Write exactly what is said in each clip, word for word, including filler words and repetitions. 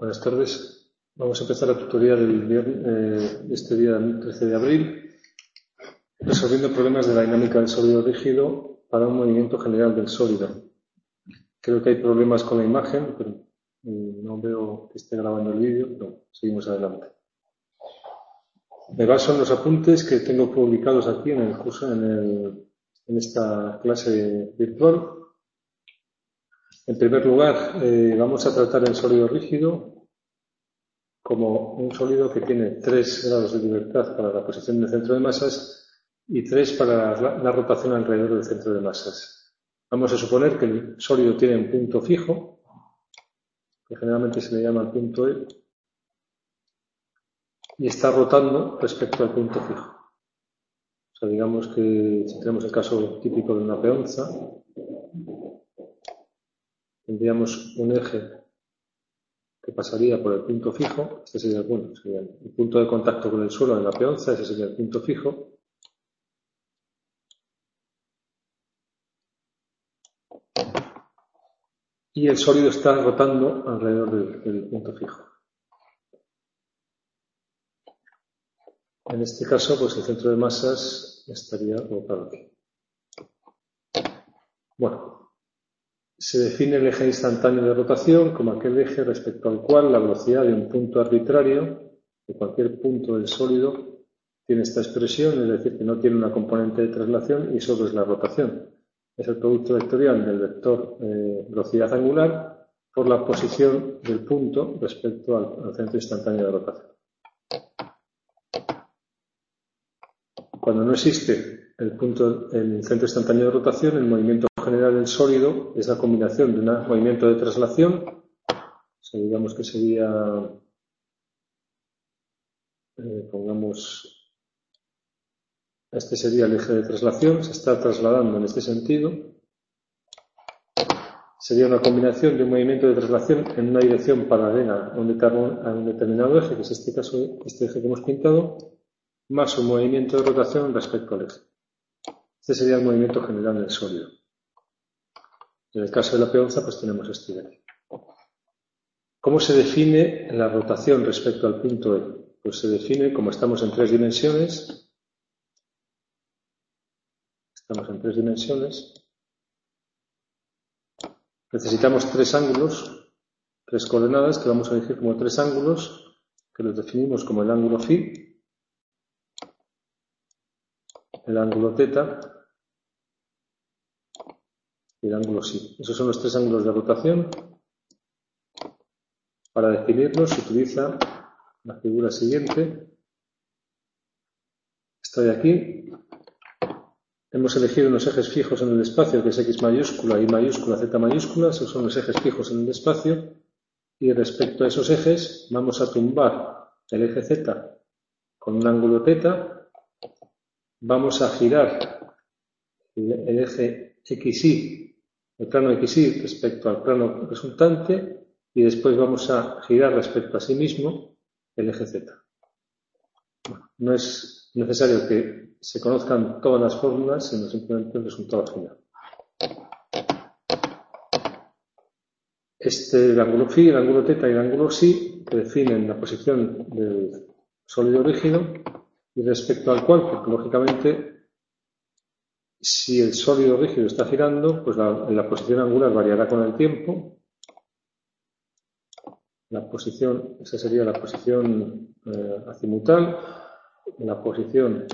Buenas tardes. Vamos a empezar la tutoría del viernes, eh, de este día trece de abril, resolviendo problemas de la dinámica del sólido rígido para un movimiento general del sólido. Creo que hay problemas con la imagen, pero eh, no veo que esté grabando el vídeo, pero seguimos adelante. Me baso en los apuntes que tengo publicados aquí en el curso, en, el, en esta clase virtual. En primer lugar, eh, vamos a tratar el sólido rígido como un sólido que tiene tres grados de libertad para la posición del centro de masas y tres para la, la rotación alrededor del centro de masas. Vamos a suponer que el sólido tiene un punto fijo, que generalmente se le llama el punto E, y está rotando respecto al punto fijo. O sea, digamos que si tenemos el caso típico de una peonza, tendríamos un eje que pasaría por el punto fijo. Este sería, bueno, sería el punto de contacto con el suelo en la peonza, ese sería el punto fijo. Y el sólido está rotando alrededor del, del punto fijo. En este caso, pues el centro de masas estaría colocado aquí. Bueno, se define el eje instantáneo de rotación como aquel eje respecto al cual la velocidad de un punto arbitrario, de cualquier punto del sólido, tiene esta expresión, es decir, que no tiene una componente de traslación y solo es la rotación. Es el producto vectorial del vector eh, velocidad angular por la posición del punto respecto al, al centro instantáneo de rotación. Cuando no existe el punto, el centro instantáneo de rotación, el movimiento general del sólido es la combinación de un movimiento de traslación, o sea, digamos que sería, eh, pongamos, este sería el eje de traslación, se está trasladando en este sentido. Sería una combinación de un movimiento de traslación en una dirección paralela a un determinado eje, que es este caso, este eje que hemos pintado, más un movimiento de rotación respecto al eje. Este sería el movimiento general del sólido. En el caso de la peonza, pues tenemos este de aquí. ¿Cómo se define la rotación respecto al punto E? Pues se define como estamos en tres dimensiones. Estamos en tres dimensiones. Necesitamos tres ángulos, tres coordenadas que vamos a elegir como tres ángulos, que los definimos como el ángulo phi, el ángulo teta y el ángulo psi. Esos son los tres ángulos de rotación. Para definirlos se utiliza la figura siguiente. Estoy aquí. Hemos elegido unos ejes fijos en el espacio, que es X mayúscula, Y mayúscula, Z mayúscula. Esos son los ejes fijos en el espacio. Y respecto a esos ejes vamos a tumbar el eje Z con un ángulo teta. Vamos a girar el eje X Y, el plano X Y respecto al plano resultante. Y después vamos a girar respecto a sí mismo el eje Z. Bueno, no es necesario que se conozcan todas las fórmulas, sino simplemente el resultado final. Este el ángulo phi, el ángulo teta y el ángulo psi que definen la posición del sólido rígido y respecto al cual, porque lógicamente si el sólido rígido está girando, pues la, la posición angular variará con el tiempo. La posición, esa sería la posición eh, azimutal, la posición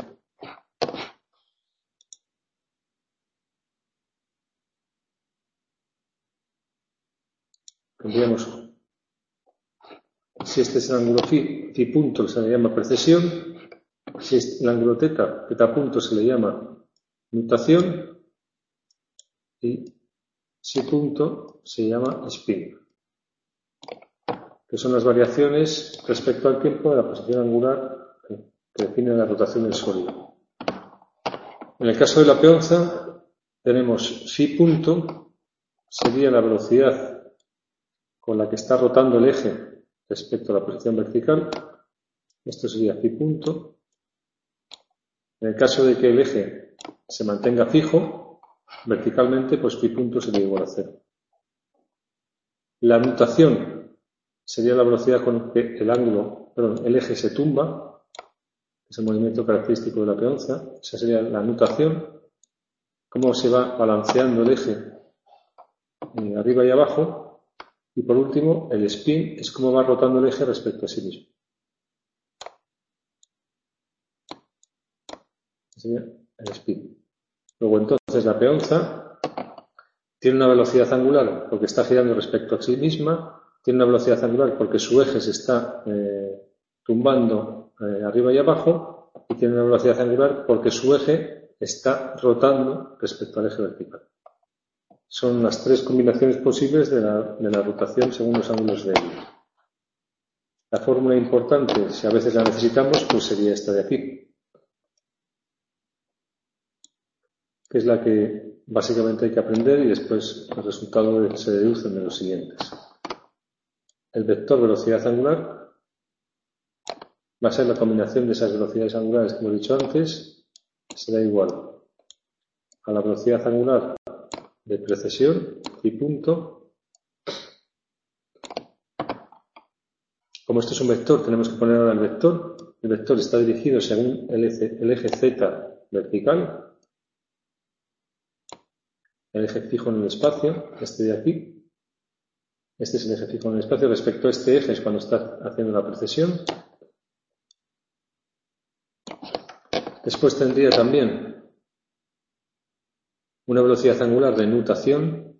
tendríamos, si este es el ángulo phi, phi punto se le llama precesión, si es el ángulo teta, teta punto se le llama nutación y psi punto se llama spin, que son las variaciones respecto al tiempo de la posición angular que define la rotación del sólido. En el caso de la peonza tenemos phi punto, sería la velocidad con la que está rotando el eje respecto a la posición vertical. Esto sería phi punto. En el caso de que el eje se mantenga fijo verticalmente, pues phi punto sería igual a cero. La nutación sería la velocidad con que el ángulo, perdón, el eje se tumba, es el movimiento característico de la peonza. Esa sería la nutación, cómo se va balanceando el eje eh, arriba y abajo. Y por último, el spin es cómo va rotando el eje respecto a sí mismo. Ese sería el spin. Luego entonces la peonza tiene una velocidad angular porque está girando respecto a sí misma, tiene una velocidad angular porque su eje se está eh, tumbando eh, arriba y abajo, y tiene una velocidad angular porque su eje está rotando respecto al eje vertical. Son las tres combinaciones posibles de la, de la rotación según los ángulos de Euler. La fórmula importante, si a veces la necesitamos, pues sería esta de aquí, que es la que básicamente hay que aprender, y después los resultados se deducen de los siguientes. El vector velocidad angular va a ser la combinación de esas velocidades angulares que hemos dicho antes, será igual a la velocidad angular de precesión y punto. Como esto es un vector, tenemos que poner ahora el vector. El vector está dirigido según el eje, el eje Z vertical, el eje fijo en el espacio, este de aquí. Este es el eje fijo en el espacio. Respecto a este eje es cuando está haciendo la precesión. Después tendría también una velocidad angular de nutación,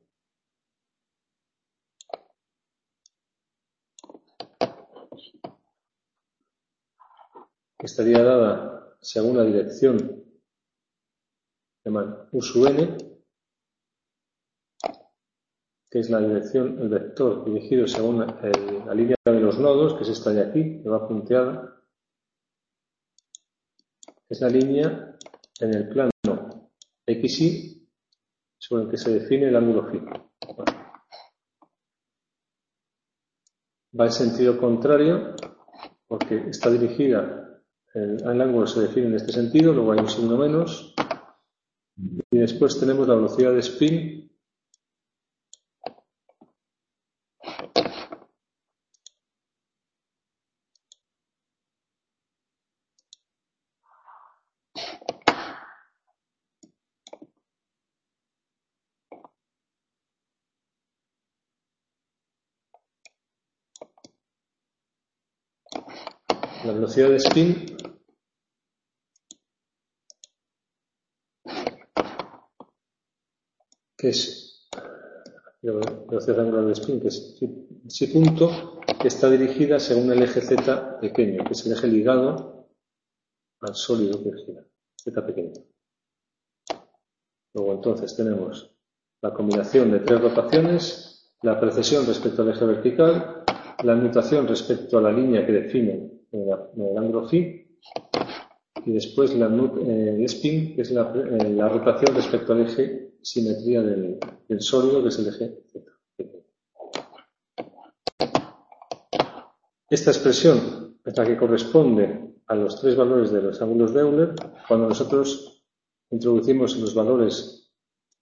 que estaría dada según la dirección, llaman U sub n, que es la dirección, el vector dirigido según el, la línea de los nodos, que es esta de aquí, que va punteada. Es la línea en el plano X Y sobre el que se define el ángulo fijo. Bueno, va en sentido contrario porque está dirigida, el, el ángulo se define en este sentido, luego hay un signo menos, y después tenemos la velocidad de spin, la velocidad de spin que es la velocidad angular de spin, que es ese punto, que está dirigida según el eje Z pequeño, que es el eje ligado al sólido que gira, Z pequeño. Luego entonces tenemos la combinación de tres rotaciones, la precesión respecto al eje vertical, la nutación respecto a la línea que define el ángulo phi, y después la, eh, el spin, que es la, eh, la rotación respecto al eje simetría del, del sólido, que es el eje Z. Esta expresión es la que corresponde a los tres valores de los ángulos de Euler cuando nosotros introducimos los valores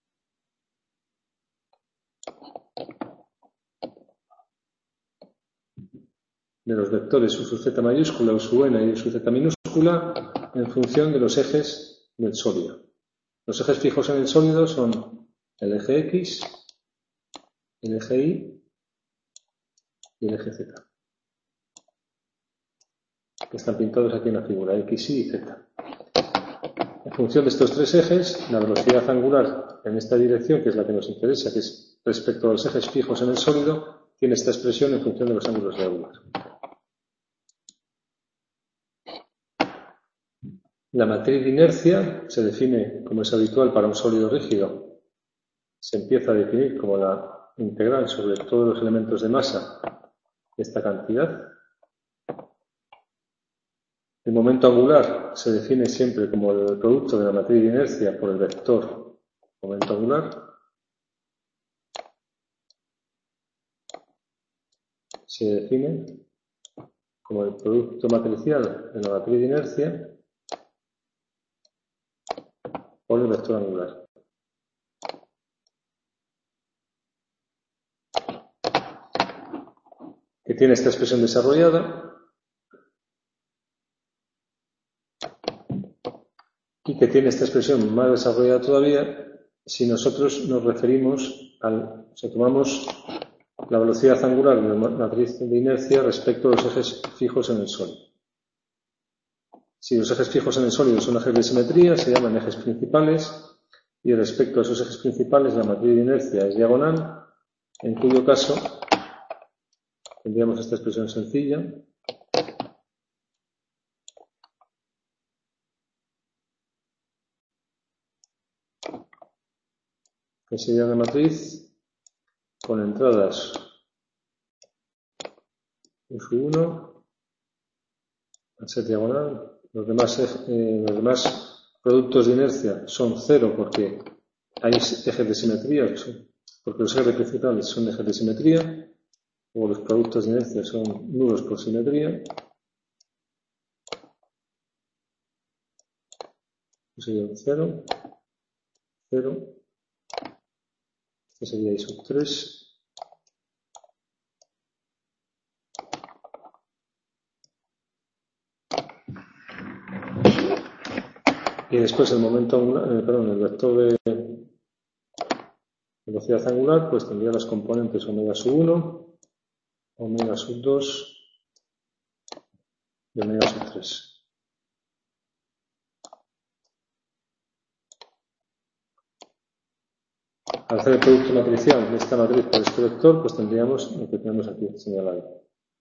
de los vectores U sub z mayúscula, U sub n y U sub z minúscula en función de los ejes del sólido. Los ejes fijos en el sólido son el eje X, el eje Y y el eje Z, que están pintados aquí en la figura, X, Y y Z. En función de estos tres ejes, la velocidad angular en esta dirección, que es la que nos interesa, que es respecto a los ejes fijos en el sólido, tiene esta expresión en función de los ángulos de Euler. La matriz de inercia se define, como es habitual para un sólido rígido, se empieza a definir como la integral sobre todos los elementos de masa de esta cantidad. El momento angular se define siempre como el producto de la matriz de inercia por el vector momento angular. Se define como el producto matricial de la matriz de inercia por el vector angular. que tiene esta expresión desarrollada y que tiene esta expresión más desarrollada todavía si nosotros nos referimos al, o sea, tomamos la velocidad angular de la matriz de inercia respecto a los ejes fijos en el sólido. Si los ejes fijos en el sólido son ejes de simetría, se llaman ejes principales, y respecto a esos ejes principales la matriz de inercia es diagonal, en cuyo caso tendríamos esta expresión sencilla. Que sería una matriz con entradas U sub uno al ser diagonal. Los demás, eh, los demás productos de inercia son cero porque hay ejes de simetría, porque los ejes principales son ejes de simetría, o los productos de inercia son nulos por simetría. Este sería un cero, cero. Este sería I sub tres. Y después el momento angular, eh, perdón, el vector de velocidad angular, pues tendría las componentes omega sub uno, omega sub dos y omega sub tres. Al hacer el producto matricial de esta matriz por este vector, pues tendríamos lo que tenemos aquí señalado.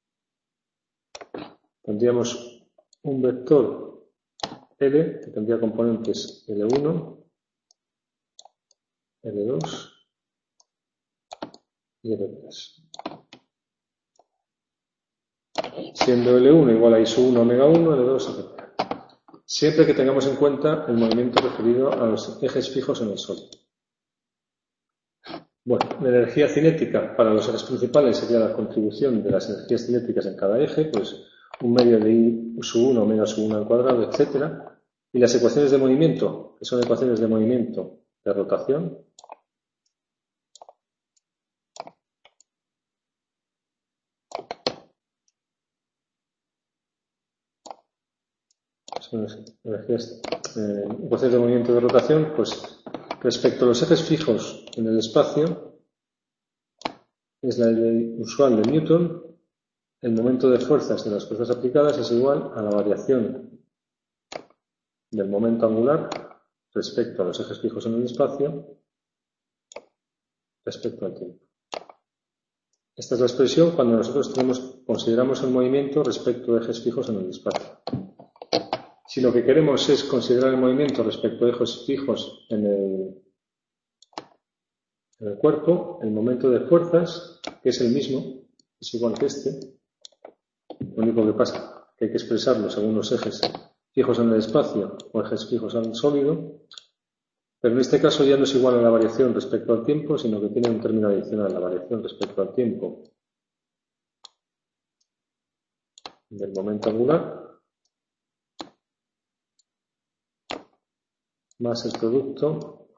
Tendríamos un vector L que tendría componentes L uno, L dos y L tres. Siendo L uno igual a I sub uno omega uno, L dos, etcétera. Siempre que tengamos en cuenta el movimiento referido a los ejes fijos en el sólido. Bueno, la energía cinética para los ejes principales sería la contribución de las energías cinéticas en cada eje, pues un medio de I sub uno, omega sub uno al cuadrado, etcétera. Y las ecuaciones de movimiento, que son ecuaciones de movimiento de rotación, son energías, eh, ecuaciones de movimiento de rotación, pues respecto a los ejes fijos en el espacio, es la ley usual de Newton. El momento de fuerzas de las fuerzas aplicadas es igual a la variación del momento angular respecto a los ejes fijos en el espacio respecto al tiempo. Esta es la expresión cuando nosotros tenemos, consideramos el movimiento respecto a ejes fijos en el espacio. Si lo que queremos es considerar el movimiento respecto a ejes fijos en el, en el cuerpo, el momento de fuerzas, que es el mismo, es igual que este. Lo único que pasa es que hay que expresarlo según los ejes fijos en el espacio o ejes fijos en el sólido, pero en este caso ya no es igual a la variación respecto al tiempo, sino que tiene un término adicional, la variación respecto al tiempo del momento angular más el producto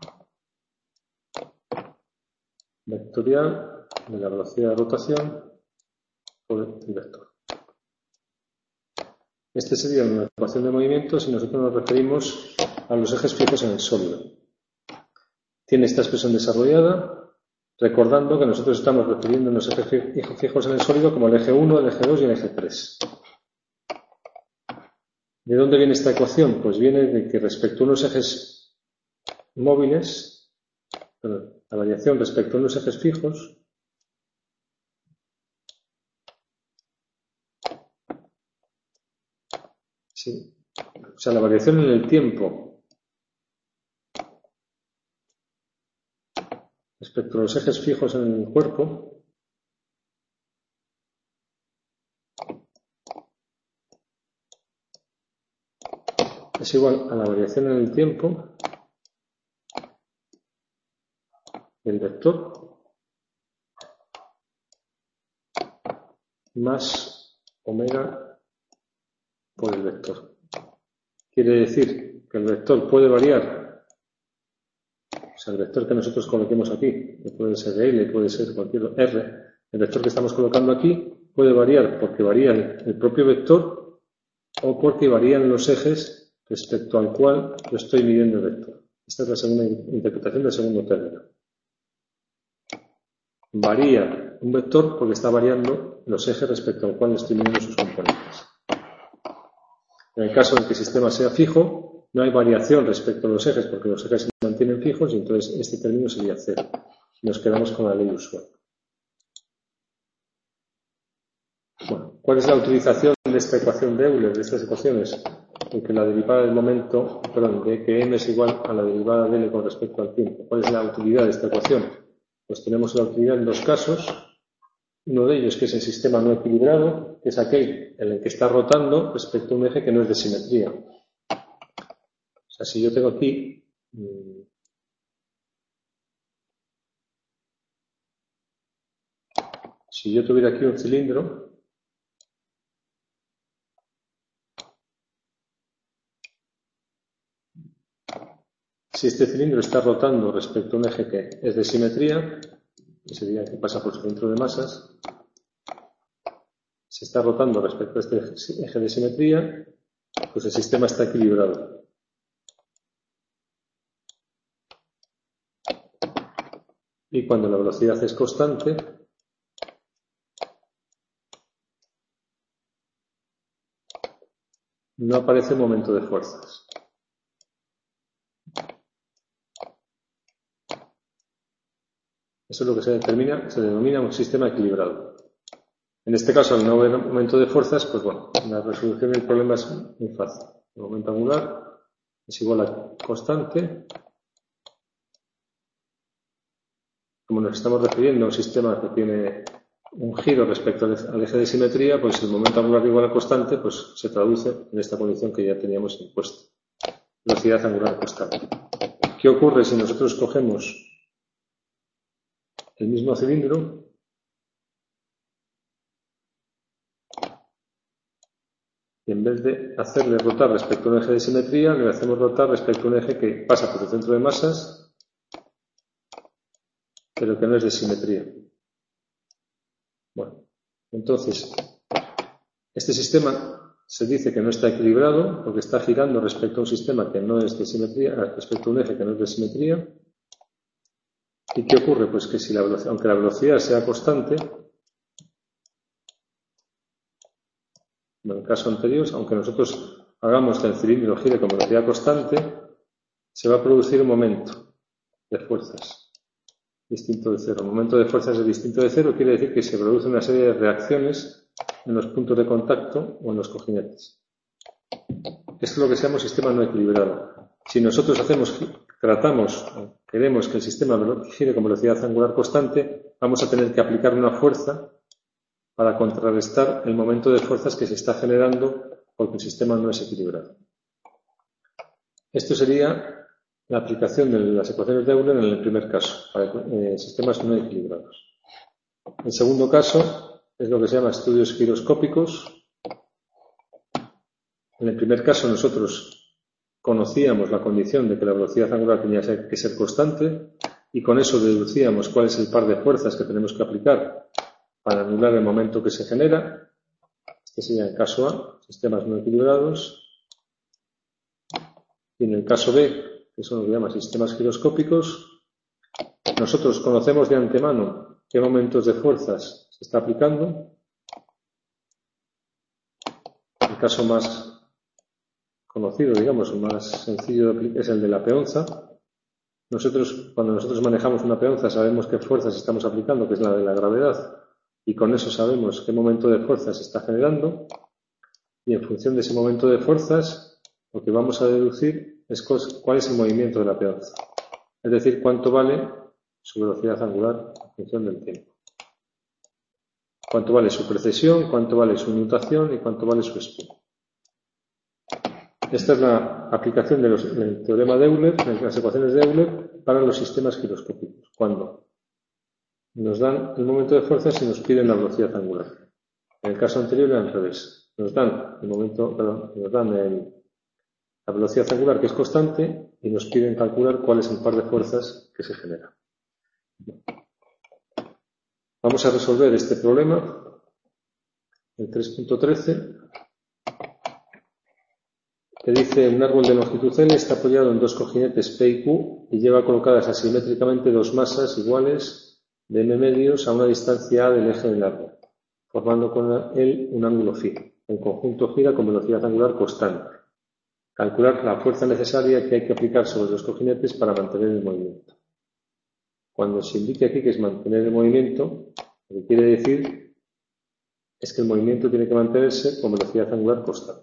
vectorial de la velocidad de rotación por el vector. Este sería una ecuación de movimiento si nosotros nos referimos a los ejes fijos en el sólido. Tiene esta expresión desarrollada, recordando que nosotros estamos refiriendo a los ejes fijos en el sólido como el eje uno, el eje dos y el eje tres. ¿De dónde viene esta ecuación? Pues viene de que respecto a unos ejes móviles, perdón, la variación respecto a unos ejes fijos, sí, o sea, la variación en el tiempo respecto a los ejes fijos en el cuerpo es igual a la variación en el tiempo del vector más omega por el vector. Quiere decir que el vector puede variar, o sea, el vector que nosotros coloquemos aquí, que puede ser L, puede ser cualquier R, el vector que estamos colocando aquí, puede variar porque varía el propio vector o porque varían los ejes respecto al cual yo estoy midiendo el vector. Esta es la segunda interpretación del segundo término. Varía un vector porque está variando los ejes respecto al cual estoy midiendo sus componentes. En el caso de que el sistema sea fijo, no hay variación respecto a los ejes porque los ejes se mantienen fijos y entonces este término sería cero. Nos quedamos con la ley usual. Bueno, ¿cuál es la utilización de esta ecuación de Euler, de estas ecuaciones? En que la derivada del momento, perdón, de que m es igual a la derivada de L con respecto al tiempo. ¿Cuál es la utilidad de esta ecuación? Pues tenemos la utilidad en dos casos. Uno de ellos que es el sistema no equilibrado, que es aquel en el que está rotando respecto a un eje que no es de simetría. O sea, si yo tengo aquí si yo tuviera aquí un cilindro, si este cilindro está rotando respecto a un eje que es de simetría, que sería que pasa por su centro de masas, se está rotando respecto a este eje de simetría, pues el sistema está equilibrado. Y cuando la velocidad es constante, no aparece momento de fuerzas. Eso es lo que se determina, se denomina un sistema equilibrado. En este caso, al no haber momento de fuerzas, pues bueno, la resolución del problema es muy fácil. El momento angular es igual a constante. Como nos estamos refiriendo a un sistema que tiene un giro respecto al eje de simetría, pues el momento angular igual a constante, pues se traduce en esta condición que ya teníamos impuesta. Velocidad angular constante. ¿Qué ocurre si nosotros cogemos el mismo cilindro y en vez de hacerle rotar respecto a un eje de simetría, le hacemos rotar respecto a un eje que pasa por el centro de masas, pero que no es de simetría? Bueno, entonces, este sistema se dice que no está equilibrado porque está girando respecto a un sistema que no es de simetría, respecto a un eje que no es de simetría. ¿Y qué ocurre? Pues que si la velocidad, aunque la velocidad sea constante, en el caso anterior, aunque nosotros hagamos que el cilindro gire con velocidad constante, se va a producir un momento de fuerzas distinto de cero. El momento de fuerzas es distinto de cero, quiere decir que se produce una serie de reacciones en los puntos de contacto o en los cojinetes. Esto es lo que se llama un sistema no equilibrado. Si nosotros hacemos, tratamos, queremos que el sistema gire con velocidad angular constante, vamos a tener que aplicar una fuerza para contrarrestar el momento de fuerzas que se está generando porque el sistema no es equilibrado. Esto sería la aplicación de las ecuaciones de Euler en el primer caso, para eh, sistemas no equilibrados. El segundo caso es lo que se llama estudios giroscópicos. En el primer caso nosotros conocíamos la condición de que la velocidad angular tenía que ser constante y con eso deducíamos cuál es el par de fuerzas que tenemos que aplicar para anular el momento que se genera. Este sería el caso A, sistemas no equilibrados. Y en el caso B, que eso nos llama sistemas giroscópicos, nosotros conocemos de antemano qué momentos de fuerzas se está aplicando. El caso más conocido, digamos, más sencillo de aplicar es el de la peonza. Nosotros, cuando nosotros manejamos una peonza, sabemos qué fuerzas estamos aplicando, que es la de la gravedad, y con eso sabemos qué momento de fuerzas se está generando, y en función de ese momento de fuerzas, lo que vamos a deducir es cuál es el movimiento de la peonza, es decir, cuánto vale su velocidad angular en función del tiempo. Cuánto vale su precesión, cuánto vale su nutación y cuánto vale su spin. Esta es la aplicación de los, del teorema de Euler, de las ecuaciones de Euler, para los sistemas giroscópicos, cuando nos dan el momento de fuerzas y nos piden la velocidad angular. En el caso anterior era al revés. Nos dan el momento, perdón, nos dan el, la velocidad angular que es constante y nos piden calcular cuál es el par de fuerzas que se genera. Vamos a resolver este problema el tres punto trece, que dice un árbol de longitud L está apoyado en dos cojinetes P y Q y lleva colocadas asimétricamente dos masas iguales de m medios a una distancia a del eje del árbol, formando con él un ángulo fijo. El conjunto gira con velocidad angular constante. Calcular la fuerza necesaria que hay que aplicar sobre los cojinetes para mantener el movimiento. Cuando se indique aquí que es mantener el movimiento, lo que quiere decir es que el movimiento tiene que mantenerse con velocidad angular constante.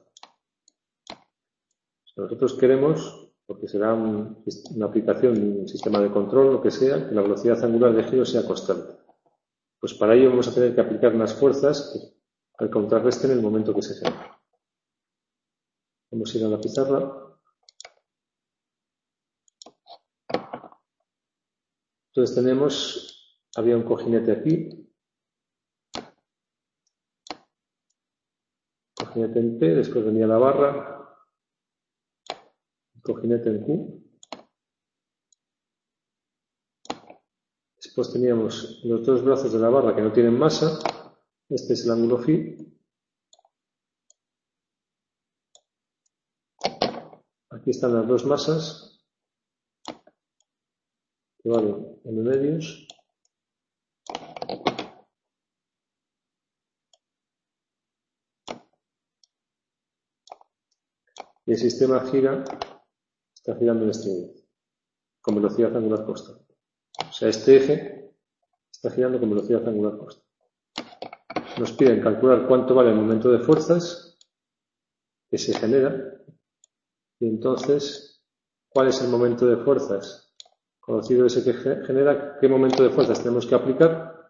Si nosotros queremos, porque será un, una aplicación, un sistema de control, lo que sea, que la velocidad angular de giro sea constante. Pues para ello vamos a tener que aplicar unas fuerzas que contrarresten el momento que se genera. Vamos a ir a la pizarra. Entonces tenemos, había un cojinete aquí, cojinete en P, después venía la barra, cojinete en Q. Después teníamos los dos brazos de la barra que no tienen masa. Este es el ángulo phi. Aquí están las dos masas, que valen m medios. Y el sistema gira, está girando en este momento, con velocidad angular constante. O sea, este eje está girando con velocidad angular constante. Nos piden calcular cuánto vale el momento de fuerzas que se genera. Y entonces, ¿cuál es el momento de fuerzas? Conocido ese que genera, ¿qué momento de fuerzas tenemos que aplicar?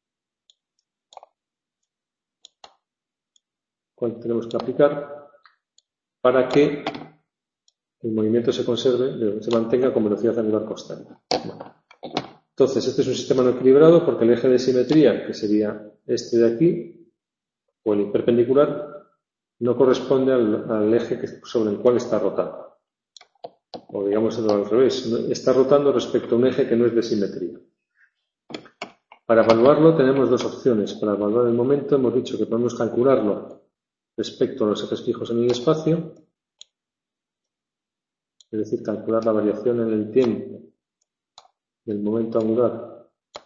¿Cuál tenemos que aplicar para que el movimiento se conserve, se mantenga con velocidad angular constante? Bueno. Entonces, este es un sistema no equilibrado porque el eje de simetría, que sería este de aquí, o el perpendicular, no corresponde al, al eje que, sobre el cual está rotando. O digamos al revés, está rotando respecto a un eje que no es de simetría. Para evaluarlo tenemos dos opciones. Para evaluar el momento hemos dicho que podemos calcularlo respecto a los ejes fijos en el espacio, es decir, calcular la variación en el tiempo del momento angular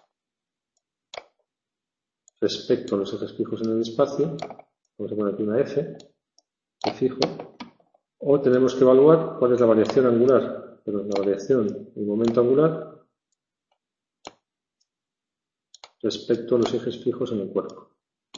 respecto a los ejes fijos en el espacio. Vamos a poner aquí una F, de fijo. O tenemos que evaluar cuál es la variación angular, pero la variación del momento angular respecto a los ejes fijos en el cuerpo.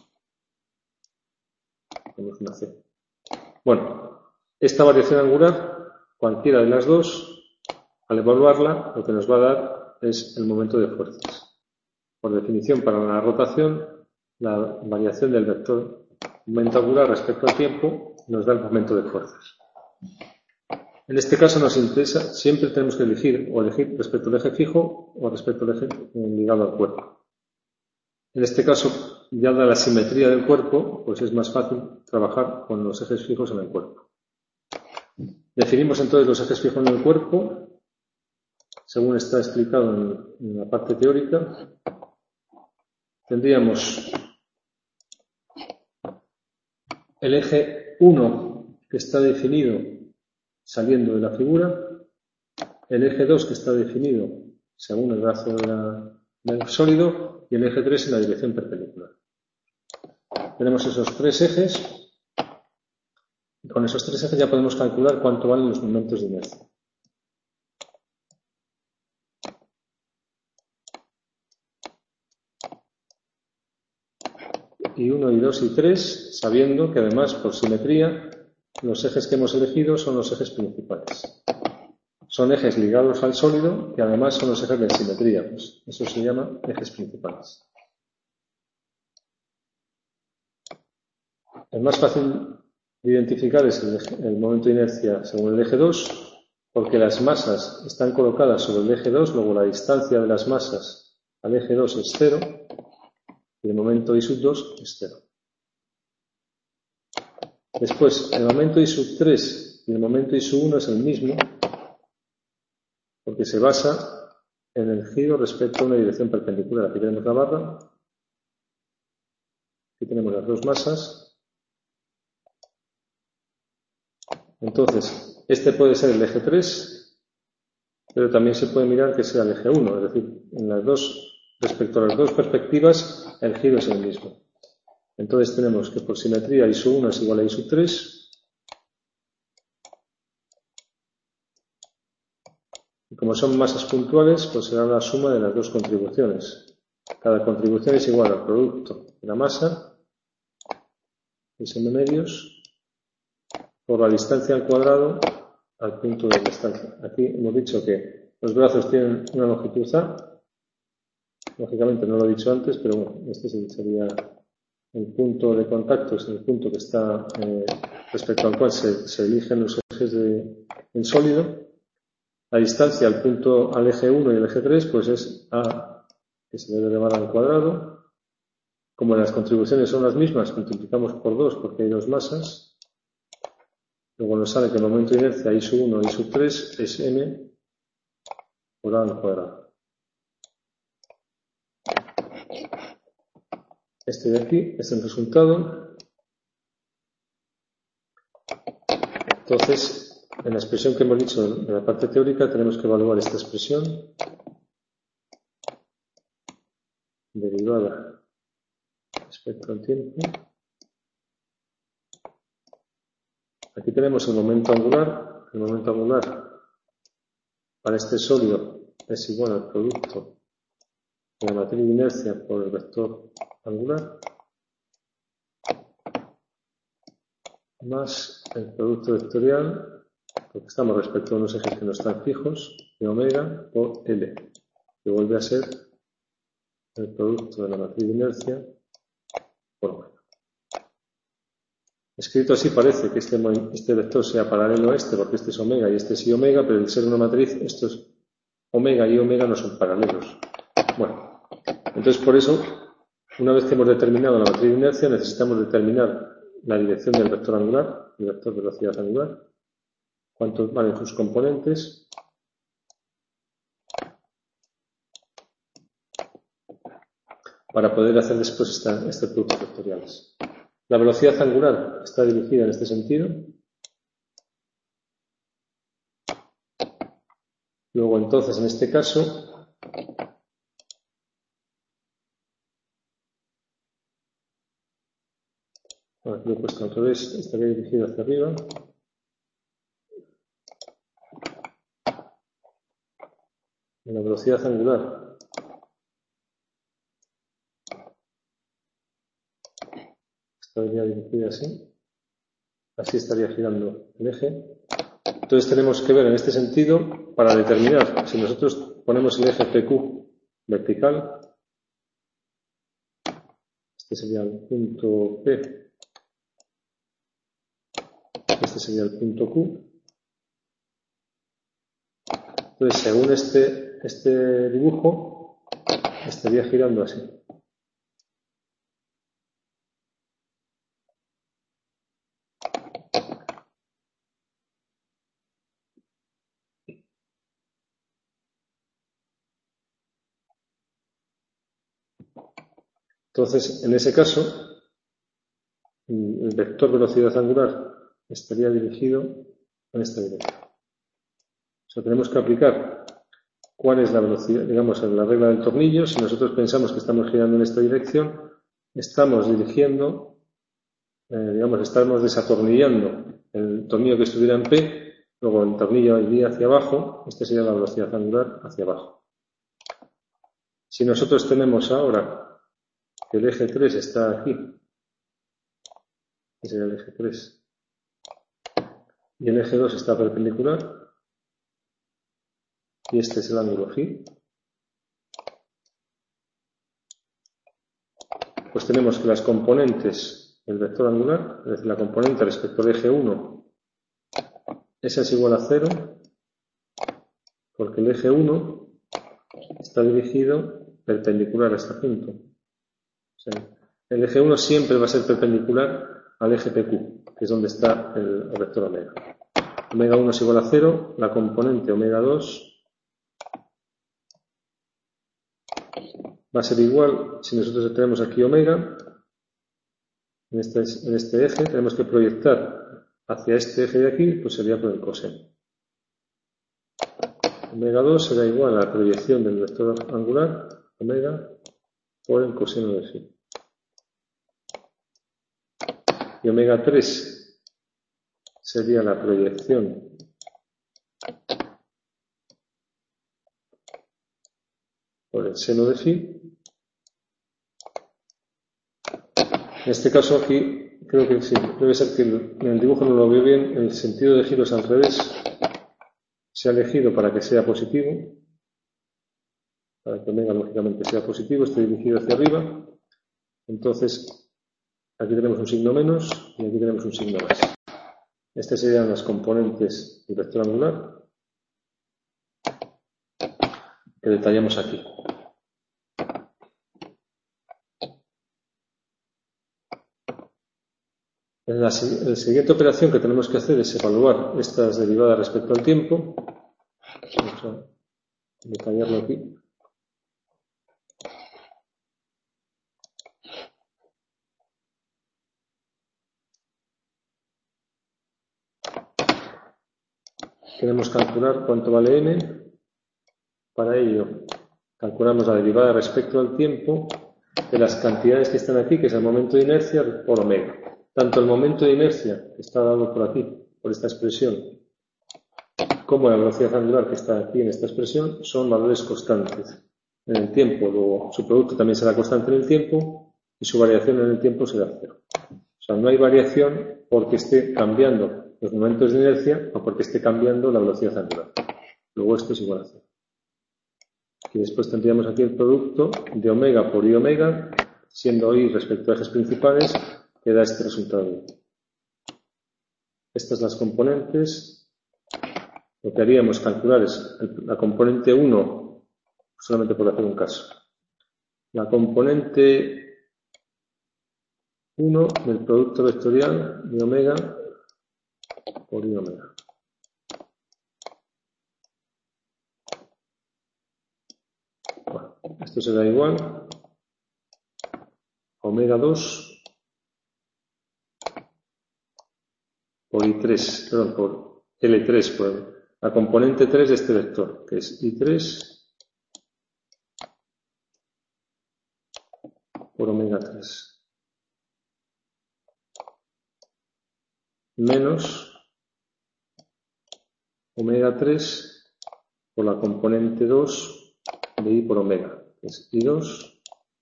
Tenemos una C. Bueno, esta variación angular, cualquiera de las dos, al evaluarla, lo que nos va a dar es el momento de fuerzas. Por definición, para la rotación, la variación del vector momento angular respecto al tiempo nos da el momento de fuerzas. En este caso nos interesa, siempre tenemos que elegir o elegir respecto al eje fijo o respecto al eje ligado al cuerpo. En este caso, ya da la simetría del cuerpo, pues es más fácil trabajar con los ejes fijos en el cuerpo. Definimos entonces los ejes fijos en el cuerpo, según está explicado en, en la parte teórica. Tendríamos el eje uno que está definido saliendo de la figura, el eje dos que está definido según el brazo de la, del sólido y el eje tres en la dirección perpendicular. Tenemos esos tres ejes y con esos tres ejes ya podemos calcular cuánto valen los momentos de inercia. Y uno y dos y tres, sabiendo que además por simetría los ejes que hemos elegido son los ejes principales. Son ejes ligados al sólido que además son los ejes de simetría. Pues eso se llama ejes principales. El más fácil de identificar es el, eje, el momento de inercia según el eje dos, porque las masas están colocadas sobre el eje dos, luego la distancia de las masas al eje dos es cero y el momento I sub dos es cero. Después, el momento I sub tres y el momento I sub uno es el mismo, porque se basa en el giro respecto a una dirección perpendicular. Aquí tenemos la barra. Aquí tenemos las dos masas. Entonces, este puede ser el eje tres, pero también se puede mirar que sea el eje uno, es decir, en las dos, respecto a las dos perspectivas, el giro es el mismo. Entonces tenemos que por simetría I sub uno es igual a I sub tres. Y como son masas puntuales, pues será la suma de las dos contribuciones. Cada contribución es igual al producto de la masa, sm medios, por la distancia al cuadrado al punto de distancia. Aquí hemos dicho que los brazos tienen una longitud A. Lógicamente no lo he dicho antes, pero bueno, este sería el punto de contacto, es el punto que está eh, respecto al cual se, se eligen los ejes de, del sólido. La distancia al punto al eje uno y el eje tres pues es A, que se debe elevar al cuadrado. Como las contribuciones son las mismas, multiplicamos por dos porque hay dos masas. Luego nos sale que el momento de inercia I sub uno y I sub tres es m por A al cuadrado. Este de aquí es el resultado. Entonces, en la expresión que hemos dicho de la parte teórica, tenemos que evaluar esta expresión derivada respecto al tiempo. Aquí tenemos el momento angular. El momento angular para este sólido es igual al producto de la matriz de inercia por el vector angular más el producto vectorial, porque estamos respecto a unos ejes que no están fijos, de omega por L, que vuelve a ser el producto de la matriz de inercia por omega. Escrito así parece que este, este vector sea paralelo a este, porque este es omega y este es i omega, pero al ser una matriz, estos omega y omega no son paralelos. Bueno, entonces por eso, una vez que hemos determinado la matriz de inercia, necesitamos determinar la dirección del vector angular, el vector velocidad angular, cuántos valen sus componentes, para poder hacer después esta, este producto vectoriales. La velocidad angular está dirigida en este sentido. Luego, entonces, en este caso, aquí lo he puesto al revés, estaría dirigido hacia arriba. La velocidad angular estaría dirigida así. Así estaría girando el eje. Entonces tenemos que ver en este sentido, para determinar, si nosotros ponemos el eje P Q vertical, este sería el punto P, este sería el punto Q. Entonces, según este, este dibujo, estaría girando así. Entonces, en ese caso, el vector velocidad angular estaría dirigido en esta dirección. O sea, tenemos que aplicar cuál es la velocidad, digamos, en la regla del tornillo. Si nosotros pensamos que estamos girando en esta dirección, estamos dirigiendo, eh, digamos, estamos desatornillando el tornillo que estuviera en P, luego el tornillo iría hacia abajo, esta sería la velocidad angular hacia abajo. Si nosotros tenemos ahora que el eje tres está aquí, que sería el eje tres, y el eje dos está perpendicular, y este es el ángulo phi, pues tenemos que las componentes del vector angular, es decir, la componente respecto al eje uno, esa es igual a cero, porque el eje uno está dirigido perpendicular a este punto. O sea, el eje uno siempre va a ser perpendicular al eje P Q, que es donde está el, el vector omega. Omega uno es igual a cero, la componente omega dos va a ser igual, si nosotros tenemos aquí omega, En este, en este eje tenemos que proyectar hacia este eje de aquí, pues sería por el coseno. Omega dos será igual a la proyección del vector angular, omega, por el coseno de phi. Y omega tres sería la proyección por el seno de phi. En este caso aquí, creo que sí, debe ser que en el dibujo no lo veo bien, el sentido de giro es al revés. Se ha elegido para que sea positivo, para que omega lógicamente sea positivo, esté dirigido hacia arriba. Entonces, aquí tenemos un signo menos y aquí tenemos un signo más. Estas serían las componentes del vector angular que detallamos aquí. En la, la siguiente operación que tenemos que hacer es evaluar estas derivadas respecto al tiempo. Vamos a detallarlo aquí. Queremos calcular cuánto vale n. Para ello, calculamos la derivada respecto al tiempo de las cantidades que están aquí, que es el momento de inercia, por omega. Tanto el momento de inercia, que está dado por aquí, por esta expresión, como la velocidad angular, que está aquí en esta expresión, son valores constantes en el tiempo. Luego, su producto también será constante en el tiempo y su variación en el tiempo será cero. O sea, no hay variación porque esté cambiando los momentos de inercia o porque esté cambiando la velocidad angular. Luego esto es igual a cero. Y después tendríamos aquí el producto de omega por i omega, siendo i respecto a ejes principales, que da este resultado. Estas las componentes. Lo que haríamos calcular es la componente uno, solamente por hacer un caso. La componente uno del producto vectorial de omega por i omega. Bueno, esto será igual a omega dos por i tres, perdón, por ele tres, por la componente tres de este vector, que es i tres por omega tres, menos omega tres por la componente dos de i por omega, que es i dos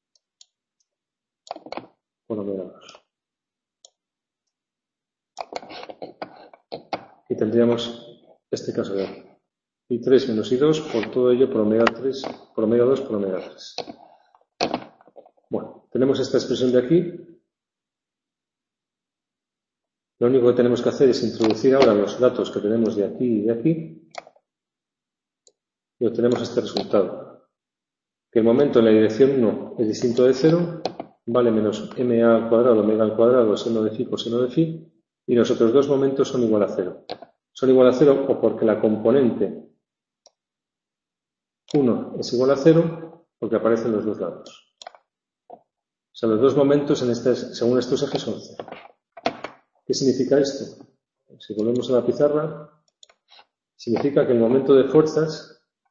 por omega dos. Y tendríamos este caso de aquí. i tres menos i dos por todo ello por omega tres, por omega dos por omega tres. Bueno, tenemos esta expresión de aquí. Lo único que tenemos que hacer es introducir ahora los datos que tenemos de aquí y de aquí. Y obtenemos este resultado. Que el momento en la dirección uno es distinto de cero, vale menos ma al cuadrado, omega al cuadrado, seno de phi, coseno de phi. Y los otros dos momentos son igual a cero. Son igual a cero o porque la componente uno es igual a cero, porque aparecen los dos lados. O sea, los dos momentos en este, según estos ejes son cero. ¿Qué significa esto? Si volvemos a la pizarra, significa que el momento de fuerzas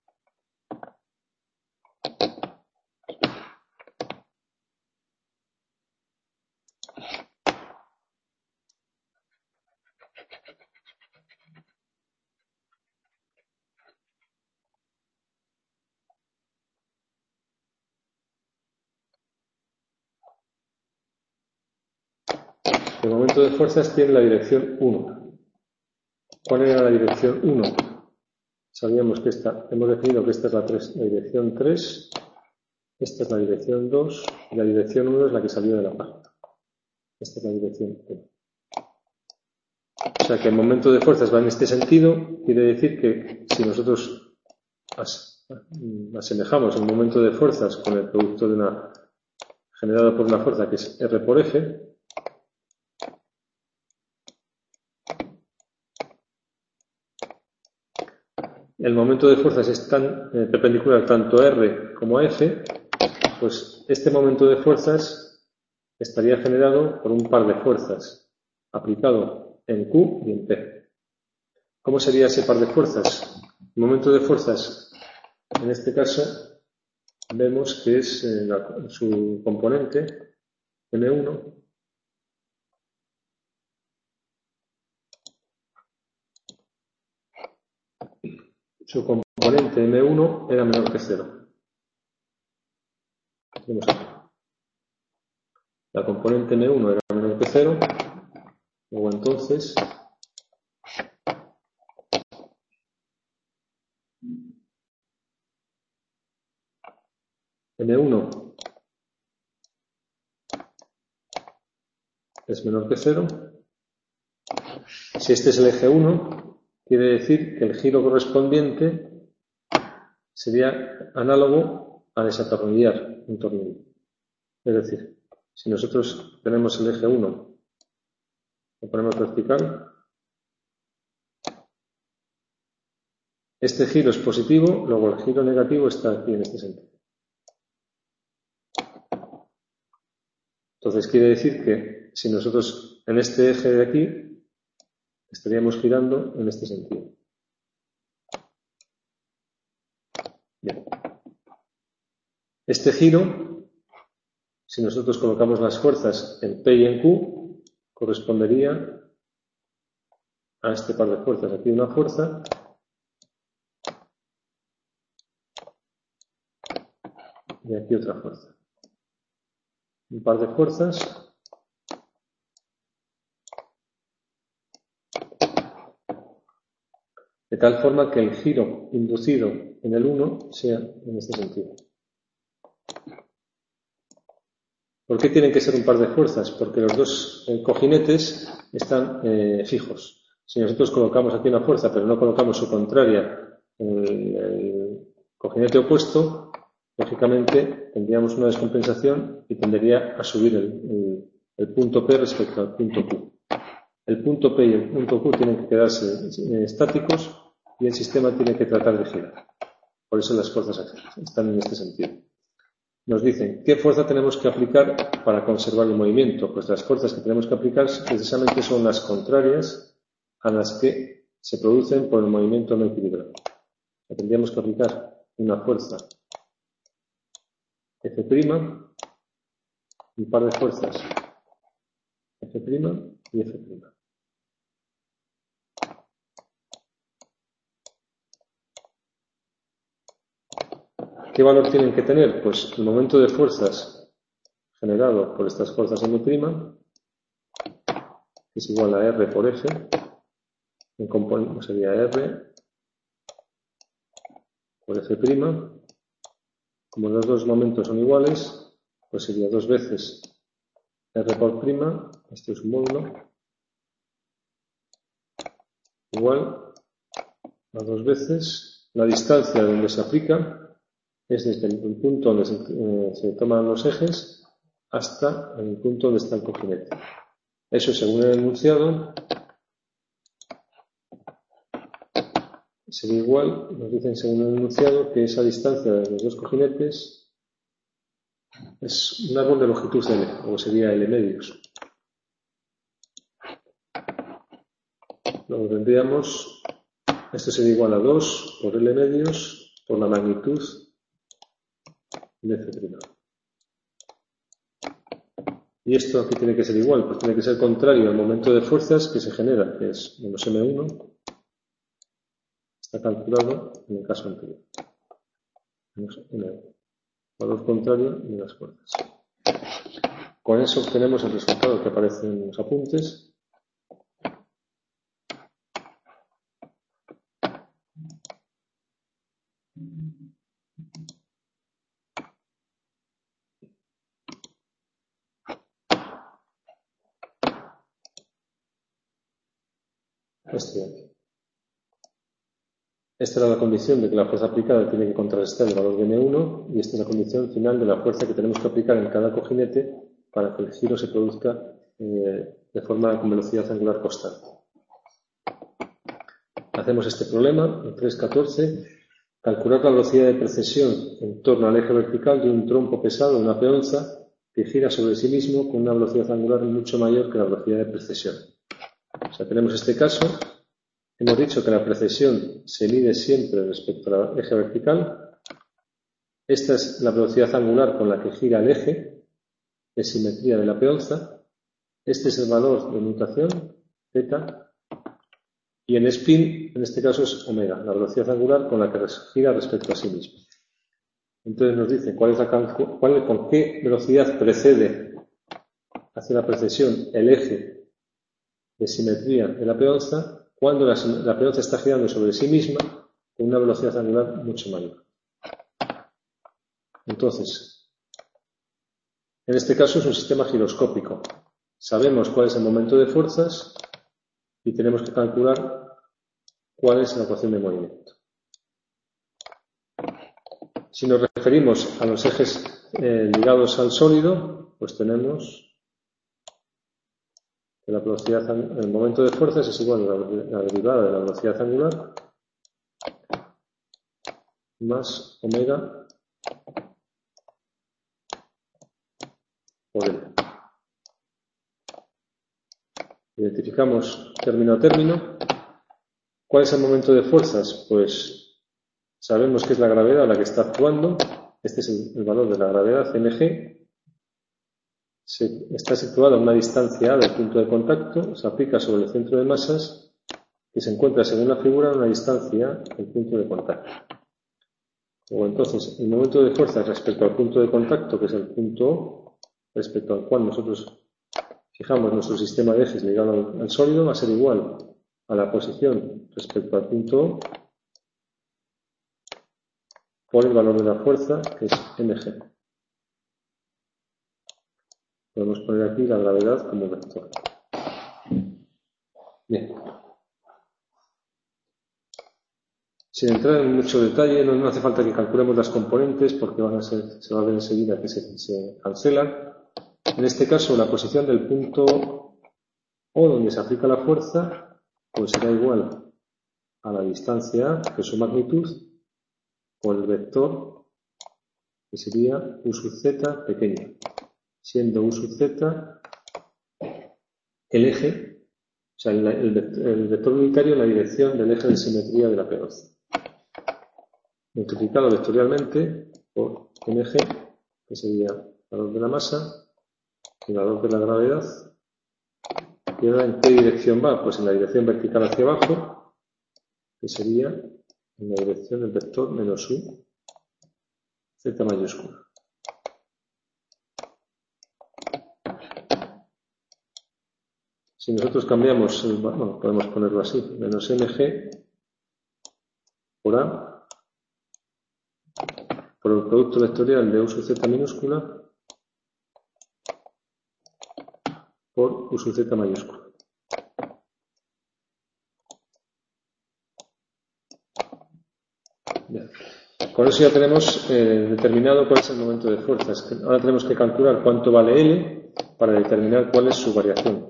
el momento de fuerzas tiene la dirección uno. ¿Cuál era la dirección uno? Sabíamos que esta, hemos definido que esta es la, tres, la dirección tres, esta es la dirección dos y la dirección uno es la que salió de la página. Esta es la dirección uno. O sea que el momento de fuerzas va en este sentido, quiere decir que si nosotros as, asemejamos el momento de fuerzas con el producto de una generado por una fuerza que es R por eje, el momento de fuerzas es tan eh, perpendicular tanto a R como a F, pues este momento de fuerzas estaría generado por un par de fuerzas, aplicado en Q y en P. ¿Cómo sería ese par de fuerzas? El momento de fuerzas, en este caso, vemos que es eh, la, su componente eme uno su componente eme uno era menor que cero. Tenemos aquí. La componente eme uno era menor que cero, luego entonces eme uno es menor que cero. Si este es el eje uno, quiere decir que el giro correspondiente sería análogo a desatornillar un tornillo. Es decir, si nosotros tenemos el eje uno, lo ponemos vertical, este giro es positivo, luego el giro negativo está aquí en este sentido. Entonces quiere decir que si nosotros en este eje de aquí estaríamos girando en este sentido. Bien. Este giro, si nosotros colocamos las fuerzas en P y en Q, correspondería a este par de fuerzas. Aquí una fuerza y aquí otra fuerza. Un par de fuerzas de tal forma que el giro inducido en el uno sea en este sentido. ¿Por qué tienen que ser un par de fuerzas? Porque los dos eh, cojinetes están eh, fijos. Si nosotros colocamos aquí una fuerza pero no colocamos su contraria en el, el cojinete opuesto, lógicamente tendríamos una descompensación y tendería a subir el, el, el punto P respecto al punto Q. El punto P y el punto Q tienen que quedarse eh, estáticos y el sistema tiene que tratar de girar. Por eso las fuerzas están en este sentido. Nos dicen, ¿qué fuerza tenemos que aplicar para conservar el movimiento? Pues las fuerzas que tenemos que aplicar precisamente son las contrarias a las que se producen por el movimiento no equilibrado. Tendríamos que aplicar una fuerza F', un par de fuerzas F' y F'. ¿Qué valor tienen que tener? Pues el momento de fuerzas generado por estas fuerzas M', es igual a R por F, en componente sería R por F'. Como los dos momentos son iguales, pues sería dos veces R por prima, esto es un módulo, igual a dos veces la distancia donde se aplica, es desde el punto donde se, eh, se toman los ejes hasta el punto donde está el cojinete. Eso, según el enunciado, sería igual, nos dicen según el enunciado, que esa distancia de los dos cojinetes es un árbol de longitud L, o sería L medios. Luego tendríamos, esto sería igual a dos por L medios por la magnitud de F'. Y esto aquí tiene que ser igual, pues tiene que ser contrario al momento de fuerzas que se genera, que es menos eme uno, está calculado en el caso anterior. Menos eme uno. Valor contrario de las fuerzas. Con eso obtenemos el resultado que aparece en los apuntes. Este de aquí. Esta era la condición de que la fuerza aplicada tiene que contrarrestar el valor de eme uno y esta es la condición final de la fuerza que tenemos que aplicar en cada cojinete para que el giro se produzca eh, de forma con velocidad angular constante. Hacemos este problema, el tres punto catorce, calcular la velocidad de precesión en torno al eje vertical de un trompo pesado de una peonza que gira sobre sí mismo con una velocidad angular mucho mayor que la velocidad de precesión. O sea, tenemos este caso. Hemos dicho que la precesión se mide siempre respecto al eje vertical. Esta es la velocidad angular con la que gira el eje de simetría de la peonza. Este es el valor de nutación, θ. Y en spin, en este caso es omega, la velocidad angular con la que gira respecto a sí mismo. Entonces nos dice cuál es la cuál, con qué velocidad precede hacia la precesión el eje de simetría de la peonza cuando la, la peonza está girando sobre sí misma con una velocidad angular mucho mayor. Entonces, en este caso es un sistema giroscópico. Sabemos cuál es el momento de fuerzas y tenemos que calcular cuál es la ecuación de movimiento. Si nos referimos a los ejes eh, ligados al sólido, pues tenemos que la velocidad, el momento de fuerzas es igual a la, la derivada de la velocidad angular más omega por L. Identificamos término a término. ¿Cuál es el momento de fuerzas? Pues sabemos que es la gravedad la que está actuando. Este es el, el valor de la gravedad, mg. Se, está situada a una distancia A del punto de contacto. Se aplica sobre el centro de masas que se encuentra, según la figura, a una distancia A del punto de contacto. O entonces, el momento de fuerza respecto al punto de contacto, que es el punto O, respecto al cual nosotros fijamos nuestro sistema de ejes ligado al, al sólido, va a ser igual a la posición respecto al punto O por el valor de la fuerza, que es mg. Podemos poner aquí la gravedad como vector. Bien. Sin entrar en mucho detalle, no, no hace falta que calculemos las componentes porque van a ser, se va a ver enseguida que se, se cancelan. En este caso, la posición del punto O donde se aplica la fuerza, pues será igual a la distancia A, que es su magnitud, por el vector, que sería U sub z pequeña, siendo U sub z el eje, o sea, el, el, el vector unitario en la dirección del eje de simetría de la peonza. Multiplicado vectorialmente por mg, que sería el valor de la masa y el valor de la gravedad. ¿Y ahora en qué dirección va? Pues en la dirección vertical hacia abajo, que sería en la dirección del vector menos U, z mayúscula. Si nosotros cambiamos, el, bueno, podemos ponerlo así, menos mg por A, por el producto vectorial de U sub z minúscula por U sub z mayúscula. Bien. Con eso ya tenemos eh, determinado cuál es el momento de fuerzas. Ahora tenemos que calcular cuánto vale L para determinar cuál es su variación.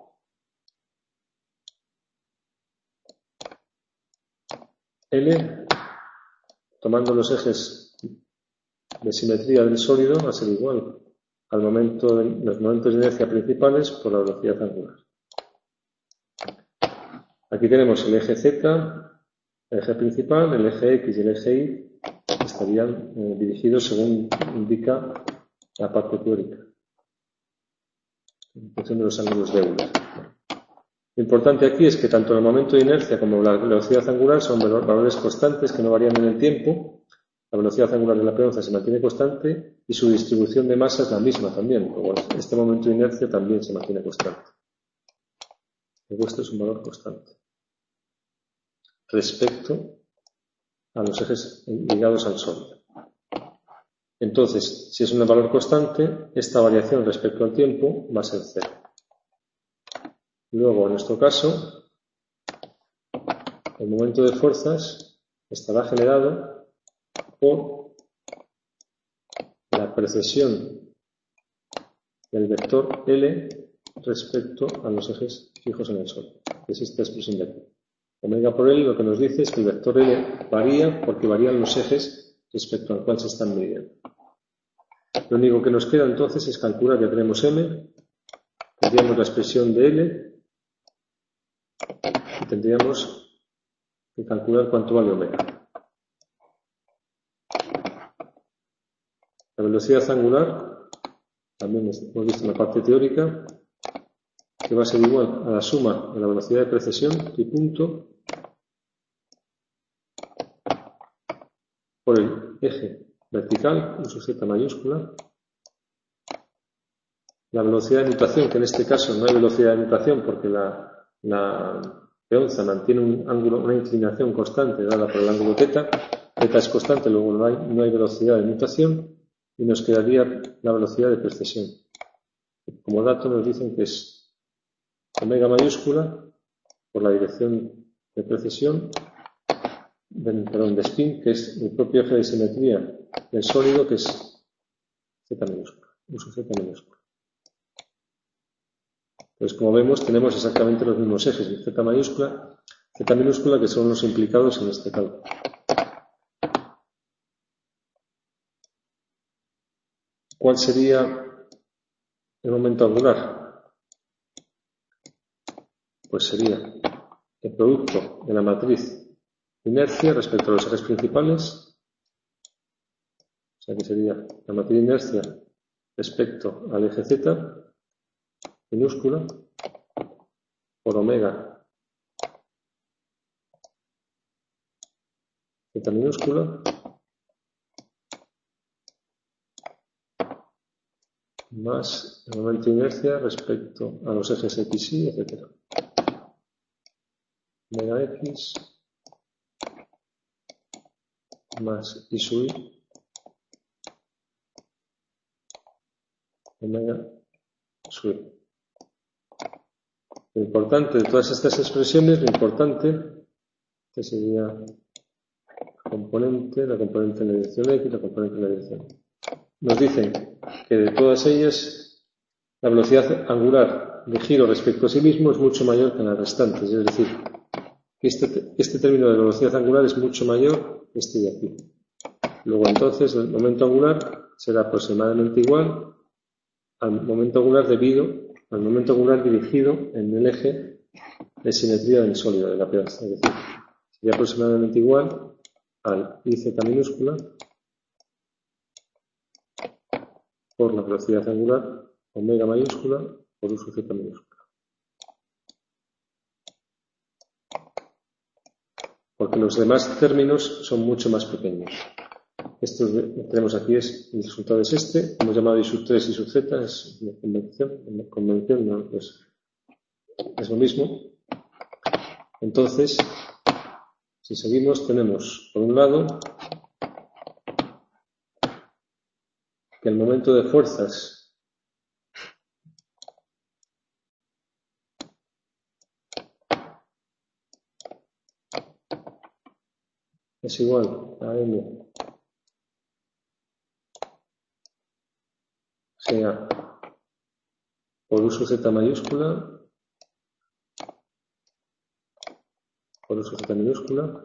L, tomando los ejes de simetría del sólido, va a ser igual al momento de, los momentos de inercia principales por la velocidad angular. Aquí tenemos el eje Z, el eje principal, el eje X y el eje Y estarían eh, dirigidos según indica la parte teórica, en función de los ángulos de Euler. Lo importante aquí es que tanto el momento de inercia como la velocidad angular son valores constantes que no varían en el tiempo. La velocidad angular de la peonza se mantiene constante y su distribución de masa es la misma también. Este momento de inercia también se mantiene constante. Esto es un valor constante respecto a los ejes ligados al sólido. Entonces, si es un valor constante, esta variación respecto al tiempo va a ser cero. Luego, en nuestro caso, el momento de fuerzas estará generado por la precesión del vector L respecto a los ejes fijos en el sólido, que es esta expresión de aquí. Omega por L lo que nos dice es que el vector L varía porque varían los ejes respecto al cual se están midiendo. Lo único que nos queda entonces es calcular, ya tenemos M, tendríamos la expresión de L y tendríamos que calcular cuánto vale omega. La velocidad angular, también hemos visto en la parte teórica, que va a ser igual a la suma de la velocidad de precesión y punto por el eje vertical, un sub z mayúscula, la velocidad de nutación, que en este caso no hay velocidad de nutación porque la, la peonza mantiene un ángulo, una inclinación constante dada por el ángulo θ, θ es constante, luego no hay, no hay velocidad de nutación y nos quedaría la velocidad de precesión. Como dato nos dicen que es omega mayúscula por la dirección de precesión, de, perdón, de spin, que es el propio eje de simetría del sólido, que es z minúscula, uso z minúscula. Pues como vemos tenemos exactamente los mismos ejes, de z mayúscula, z minúscula, que son los implicados en este cálculo. ¿Cuál sería el momento angular? Pues sería el producto de la matriz inercia respecto a los ejes principales, o sea que sería la matriz de inercia respecto al eje z minúscula por omega z minúscula más el momento de inercia respecto a los ejes x, y, etcétera. Omega x más y sub i omega sub i. Lo importante de todas estas expresiones, lo importante que sería la componente, la componente en la dirección x, la componente en la dirección y. Nos dicen que de todas ellas la velocidad angular de giro respecto a sí mismo es mucho mayor que en las restantes, es decir, que este, este término de velocidad angular es mucho mayor que este de aquí. Luego entonces el momento angular será aproximadamente igual al momento angular debido al momento angular dirigido en el eje de simetría del sólido de la peonza, es decir, sería aproximadamente igual al I Z minúscula por la velocidad angular omega mayúscula por uso z minúscula. Porque los demás términos son mucho más pequeños. Esto que tenemos aquí es, el resultado es este, hemos llamado I sub tres y sub z, es una convención, una convención no, es, es lo mismo. Entonces, si seguimos, tenemos por un lado que el momento de fuerzas es igual a M sea por uso z mayúscula por uso z minúscula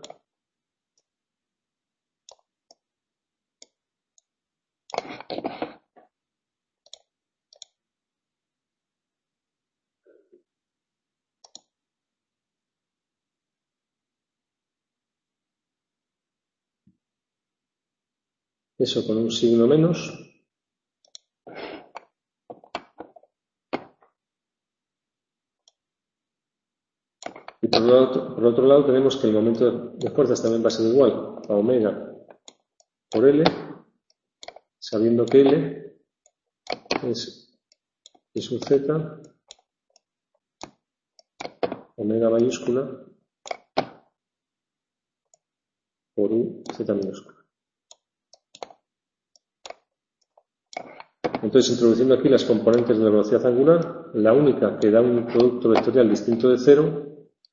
eso con un signo menos y por, lo otro, por otro lado tenemos que el momento de fuerzas también va a ser igual a omega por L, sabiendo que L es I sub z omega mayúscula por U z minúscula. Entonces, introduciendo aquí las componentes de la velocidad angular, la única que da un producto vectorial distinto de cero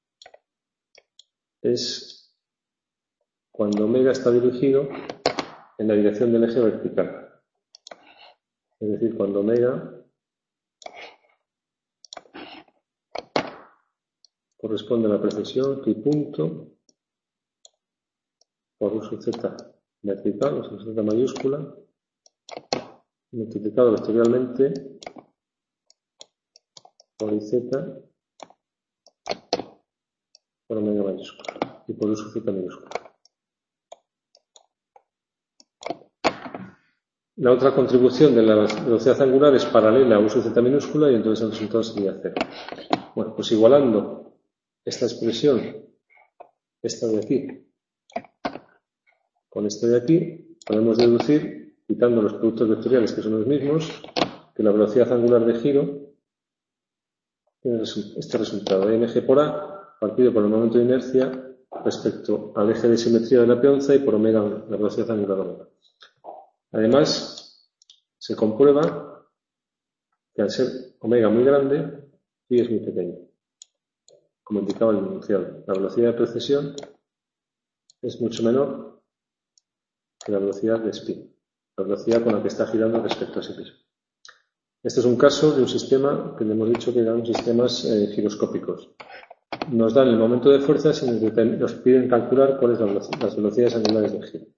es cuando omega está dirigido en la dirección del eje vertical. Es decir, cuando omega corresponde a la precesión y punto por uso z vertical, o sea, z mayúscula, multiplicado vectorialmente por I Z por omega mayúscula y por U sub Z minúscula. La otra contribución de la velocidad angular es paralela a U sub Z minúscula y entonces el resultado sería cero. Bueno, pues igualando esta expresión, esta de aquí, con esta de aquí, podemos deducir, quitando los productos vectoriales que son los mismos, que la velocidad angular de giro tiene este resultado, mg por A, partido por el momento de inercia respecto al eje de simetría de la peonza y por omega, la velocidad angular omega. Además, se comprueba que al ser omega muy grande, phi es muy pequeño. Como indicaba el enunciado, la velocidad de precesión es mucho menor que la velocidad de spin, la velocidad con la que está girando respecto a sí mismo. Este es un caso de un sistema que le hemos dicho que eran sistemas eh, giroscópicos. Nos dan el momento de fuerzas y nos piden calcular cuáles son las velocidades angulares de giro.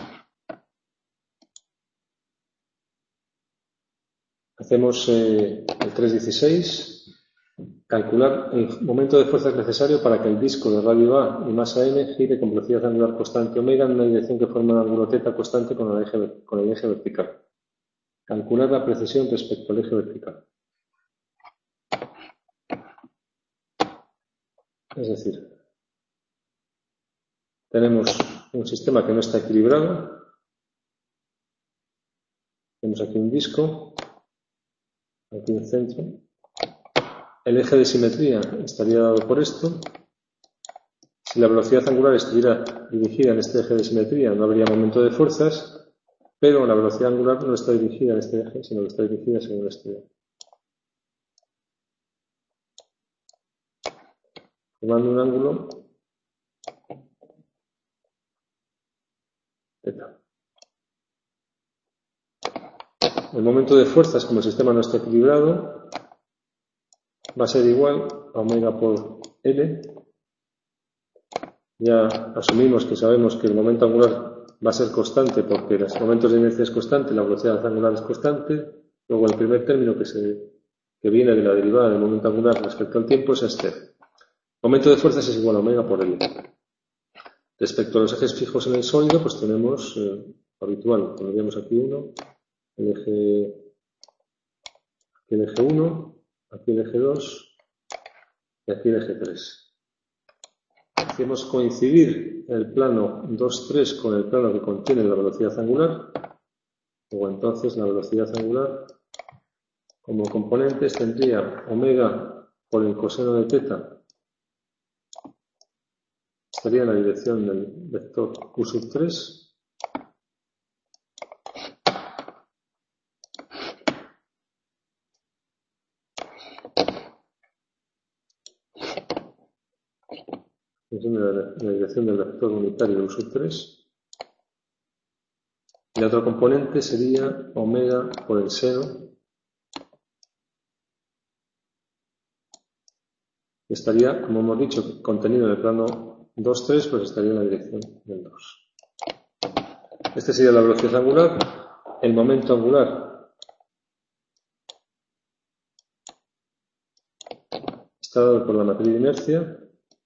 Hacemos eh, el tres dieciséis. Calcular el momento de fuerzas necesario para que el disco de radio A y masa m gire con velocidad angular constante omega en una dirección que forma un ángulo θ constante con el eje, con el eje vertical. Calcular la precesión respecto al eje vertical. Es decir, tenemos un sistema que no está equilibrado. Tenemos aquí un disco, aquí el centro. El eje de simetría estaría dado por esto. Si la velocidad angular estuviera dirigida en este eje de simetría, no habría momento de fuerzas, pero la velocidad angular no está dirigida en este eje, sino que está dirigida según este eje. Formando un ángulo θ. El momento de fuerzas, como el sistema no está equilibrado, va a ser igual a omega por L. Ya asumimos que sabemos que el momento angular va a ser constante porque los momentos de inercia es constante, la velocidad angular es constante. Luego el primer término que, se, que viene de la derivada del momento angular respecto al tiempo es este. El momento de fuerzas es igual a omega por L. Respecto a los ejes fijos en el sólido, pues tenemos eh, habitual, pondríamos aquí uno, el eje, aquí el eje uno, aquí el eje dos y aquí el eje tres. Hacemos coincidir el plano dos tres con el plano que contiene la velocidad angular, o entonces la velocidad angular como componentes tendría omega por el coseno de θ, estaría en la dirección del vector Q sub tres, en la dirección del vector unitario U sub tres, y la otra componente sería omega por el seno, que estaría, como hemos dicho, contenido en el plano dos tres, pues estaría en la dirección del dos. Esta sería la velocidad angular. El momento angular está dado por la matriz de inercia.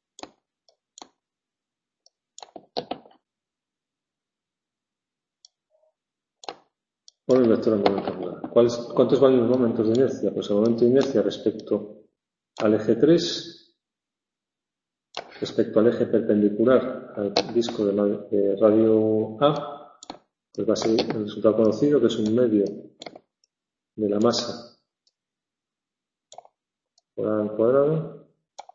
Por el vector del momento angular. ¿Cuáles, ¿Cuántos valen los momentos de inercia? Pues el momento de inercia respecto al eje tres, respecto al eje perpendicular al disco de radio A, pues va a ser el resultado conocido, que es un medio de la masa por A al cuadrado.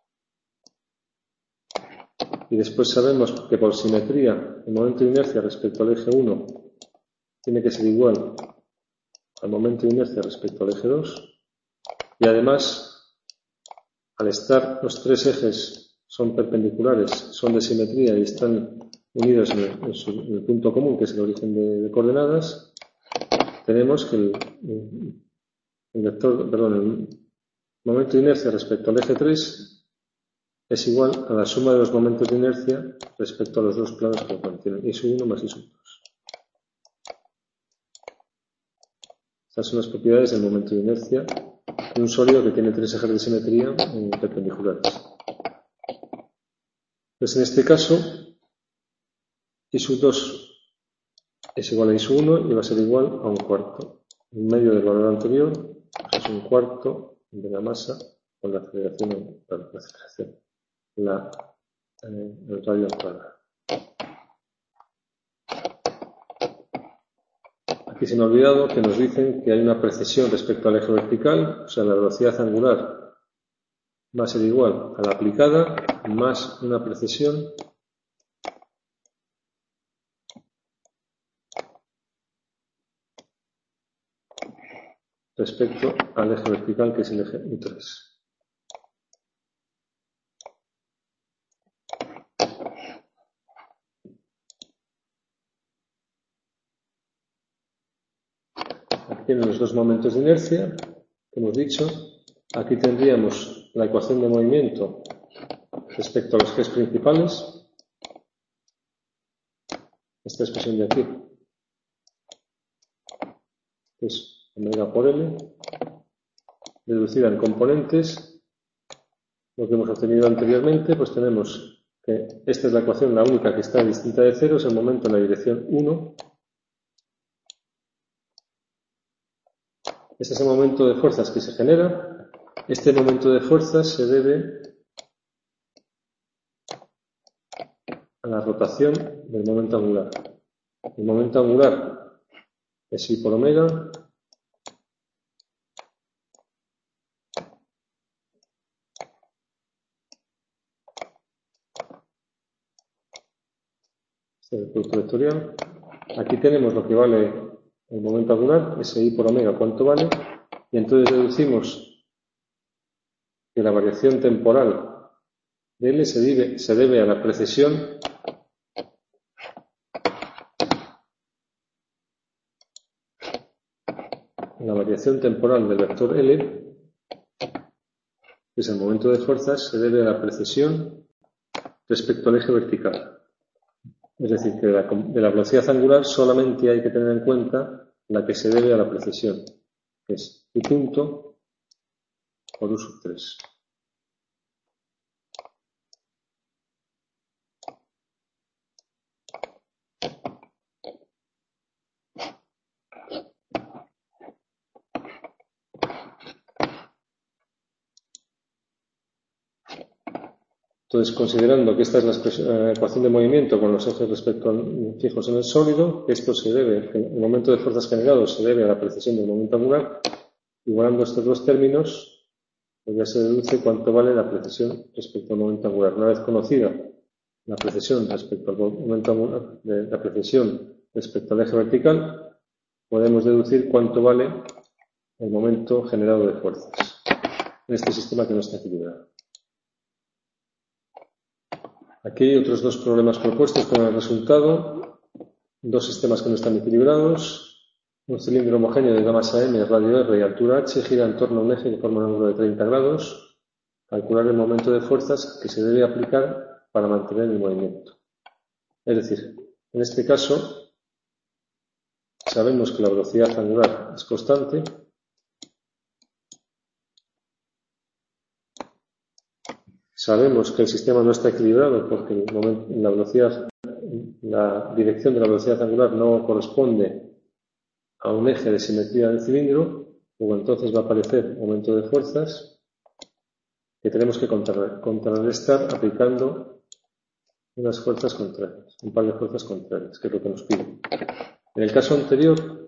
Y después sabemos que por simetría el momento de inercia respecto al eje uno tiene que ser igual al momento de inercia respecto al eje dos. Y además, al estar los tres ejes son perpendiculares, son de simetría y están unidos en el, en su, en el punto común, que es el origen de, de coordenadas, tenemos que el, el vector, perdón, el momento de inercia respecto al eje tres es igual a la suma de los momentos de inercia respecto a los dos planos que lo contienen, I sub uno más I sub dos. Estas son las propiedades del momento de inercia de un sólido que tiene tres ejes de simetría eh, perpendiculares. Pues en este caso, I sub dos es igual a I sub uno y va a ser igual a un cuarto. En medio del valor anterior, pues es un cuarto de la masa con la aceleración, la, aceleración, la, eh, el radio al cuadrado. Aquí se me ha olvidado que nos dicen que hay una precesión respecto al eje vertical, o sea, la velocidad angular va a ser igual a la aplicada más una precesión respecto al eje vertical, que es el eje U tres. Aquí tienen los dos momentos de inercia que hemos dicho. Aquí tendríamos la ecuación de movimiento respecto a los ejes principales. Esta expresión de aquí es omega por L, reducida en componentes. Lo que hemos obtenido anteriormente, pues tenemos que esta es la ecuación, la única que está distinta de cero, es el momento en la dirección uno. Este es el momento de fuerzas que se genera. Este momento de fuerzas se debe a la rotación del momento angular. El momento angular es I por omega este es el producto vectorial. Aquí tenemos lo que vale el momento angular, ese I por omega, cuánto vale, y entonces deducimos que la variación temporal de L se debe, se debe a la precesión la variación temporal del vector L, que es el momento de fuerzas, se debe a la precesión respecto al eje vertical. Es decir, que de la, de la velocidad angular solamente hay que tener en cuenta la que se debe a la precesión, que es I punto por U sub tres. Entonces, considerando que esta es la ecuación de movimiento con los ejes respecto a, fijos en el sólido, esto se debe, el momento de fuerzas generados se debe a la precesión del momento angular, igualando estos dos términos, pues ya se deduce cuánto vale la precesión respecto al momento angular. Una vez conocida la precesión respecto al momento angular, de la precesión respecto al eje vertical, podemos deducir cuánto vale el momento generado de fuerzas en este sistema que no está equilibrado. Aquí hay otros dos problemas propuestos con el resultado. Dos sistemas que no están equilibrados. Un cilindro homogéneo de masa M, radio R y altura H gira en torno a un eje que forma un ángulo de treinta grados. Calcular el momento de fuerzas que se debe aplicar para mantener el movimiento. Es decir, en este caso, sabemos que la velocidad angular es constante. Sabemos que el sistema no está equilibrado porque el momento, la velocidad, la dirección de la velocidad angular no corresponde a un eje de simetría del cilindro, o entonces va a aparecer momento de fuerzas que tenemos que contrarrestar aplicando unas fuerzas contrarias, un par de fuerzas contrarias, que es lo que nos pide. En el caso anterior,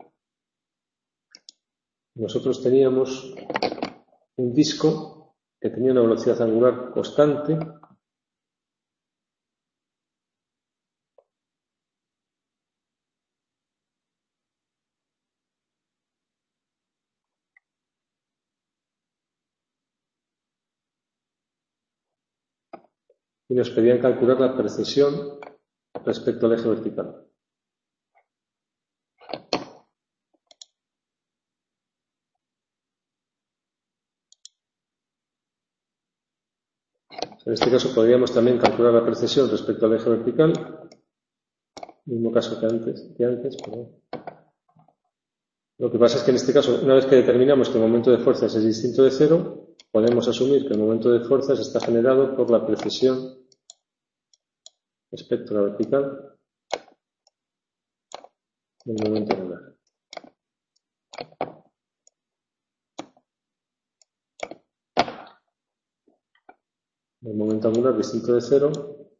nosotros teníamos un disco que tenía una velocidad angular constante y nos pedían calcular la precesión respecto al eje vertical. En este caso podríamos también calcular la precesión respecto al eje vertical, mismo caso que antes, que antes pero Lo que pasa es que en este caso, una vez que determinamos que el momento de fuerzas es distinto de cero, podemos asumir que el momento de fuerzas está generado por la precesión respecto a la vertical del momento angular. El momento angular distinto de cero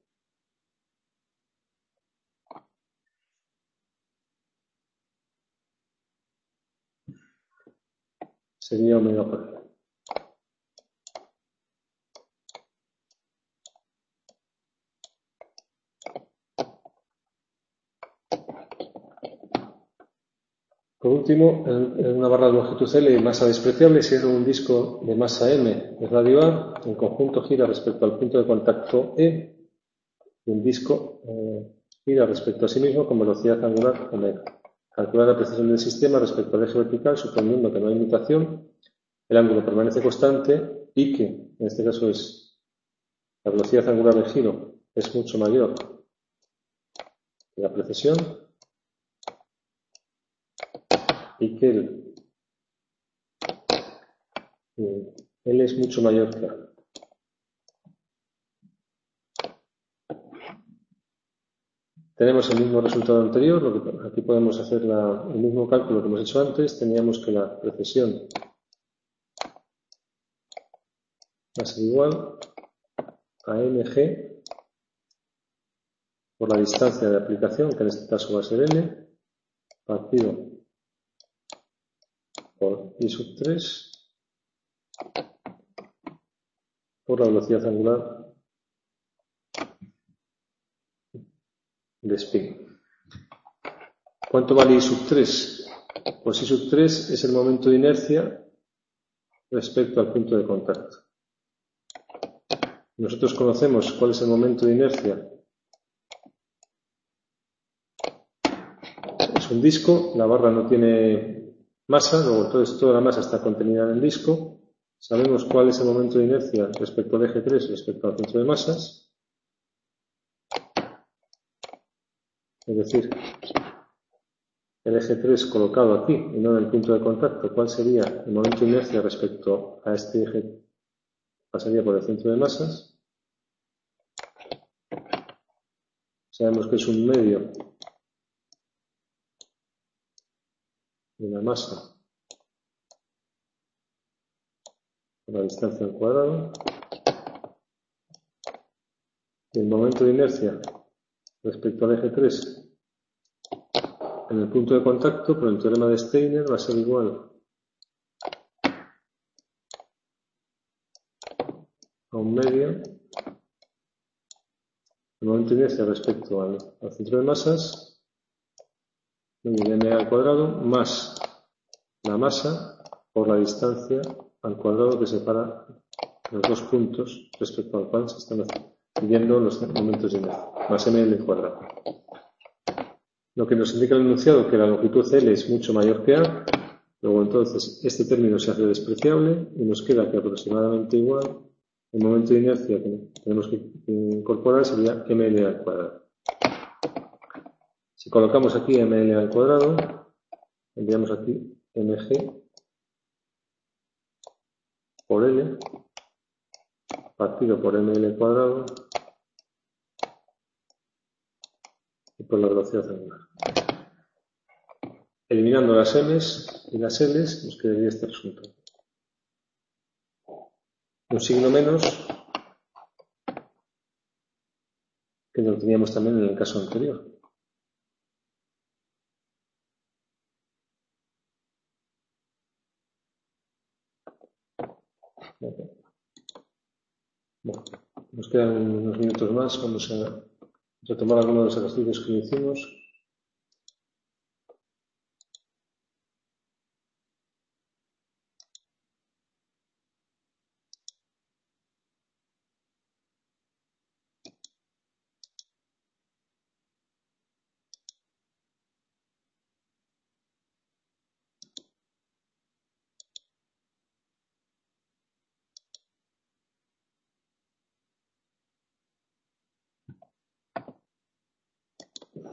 sería omega por L. Por último, en una barra de longitud L y masa despreciable, si era un disco de masa M de radio A, el conjunto gira respecto al punto de contacto E y el disco eh, gira respecto a sí mismo con velocidad angular omega. Calcular la precisión del sistema respecto al eje vertical, suponiendo que no hay mutación, el ángulo permanece constante y que, en este caso es la velocidad angular de giro, es mucho mayor que la precesión, y que el, eh, L es mucho mayor que A. Tenemos el mismo resultado anterior, lo que aquí podemos hacer la, el mismo cálculo que hemos hecho antes. Teníamos que la precesión va a ser igual a mg por la distancia de aplicación, que en este caso va a ser L, partido por I sub tres por la velocidad angular de spin. ¿Cuánto vale I sub tres? Pues I sub tres es el momento de inercia respecto al punto de contacto. Nosotros conocemos cuál es el momento de inercia. Es un disco, la barra no tiene masa, luego entonces toda la masa está contenida en el disco. Sabemos cuál es el momento de inercia respecto al eje tres, respecto al centro de masas. Es decir, el eje tres colocado aquí y no en el punto de contacto, ¿cuál sería el momento de inercia respecto a este eje? Pasaría por el centro de masas. Sabemos que es un medio de la masa por la distancia al cuadrado. Y el momento de inercia respecto al eje tres en el punto de contacto, por el teorema de Steiner, va a ser igual a un medio el momento de inercia respecto al, al centro de masas, medio de m al cuadrado, más la masa por la distancia al cuadrado que separa los dos puntos respecto al cual se están midiendo los momentos de inercia, más ml al cuadrado. Lo que nos indica el enunciado que la longitud L es mucho mayor que A, luego entonces este término se hace despreciable y nos queda que aproximadamente igual el momento de inercia que tenemos que incorporar sería ml al cuadrado. Si colocamos aquí ml al cuadrado, tendríamos aquí mg por L partido por ml al cuadrado y por la velocidad angular. Eliminando las m's y las l's, nos quedaría este resultado. Un signo menos que lo teníamos también en el caso anterior. Bueno, nos quedan unos minutos más. Vamos a retomar algunos de los ejercicios que hicimos.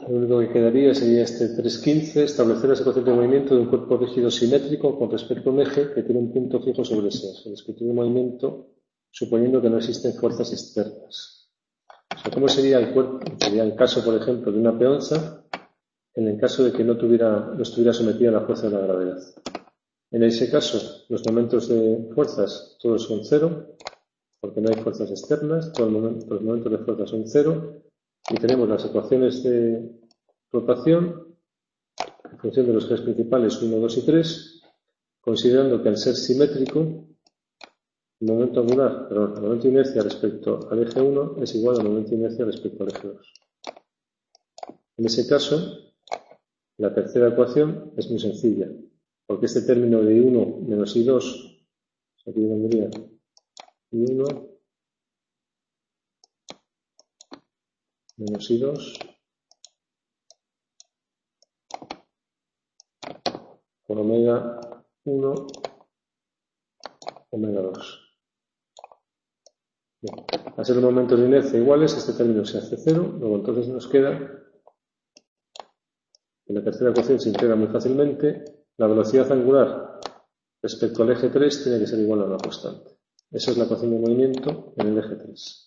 lo único que quedaría sería este tres punto quince, establecer las ecuaciones de movimiento de un cuerpo rígido simétrico con respecto a un eje que tiene un punto fijo sobre ese eje. Descripción de movimiento suponiendo que no existen fuerzas externas. O sea, ¿cómo sería el cuerpo? Sería el caso, por ejemplo, de una peonza en el caso de que no, tuviera, no estuviera sometida a la fuerza de la gravedad. En ese caso, los momentos de fuerzas todos son cero, porque no hay fuerzas externas, todos los momentos, los momentos de fuerza son cero, y tenemos las ecuaciones de rotación en función de los ejes principales uno, dos y tres, considerando que al ser simétrico, el momento angular, perdón, el momento de inercia respecto al eje uno es igual al momento de inercia respecto al eje dos. En ese caso, la tercera ecuación es muy sencilla, porque este término de I uno menos I dos, aquí vendría I uno menos I dos por omega uno, omega dos. Bien. Al ser los momentos de inercia iguales, este término se hace cero, luego entonces nos queda que la tercera ecuación se integra muy fácilmente. La velocidad angular respecto al eje tres tiene que ser igual a una constante. Esa es la ecuación de movimiento en el eje tres.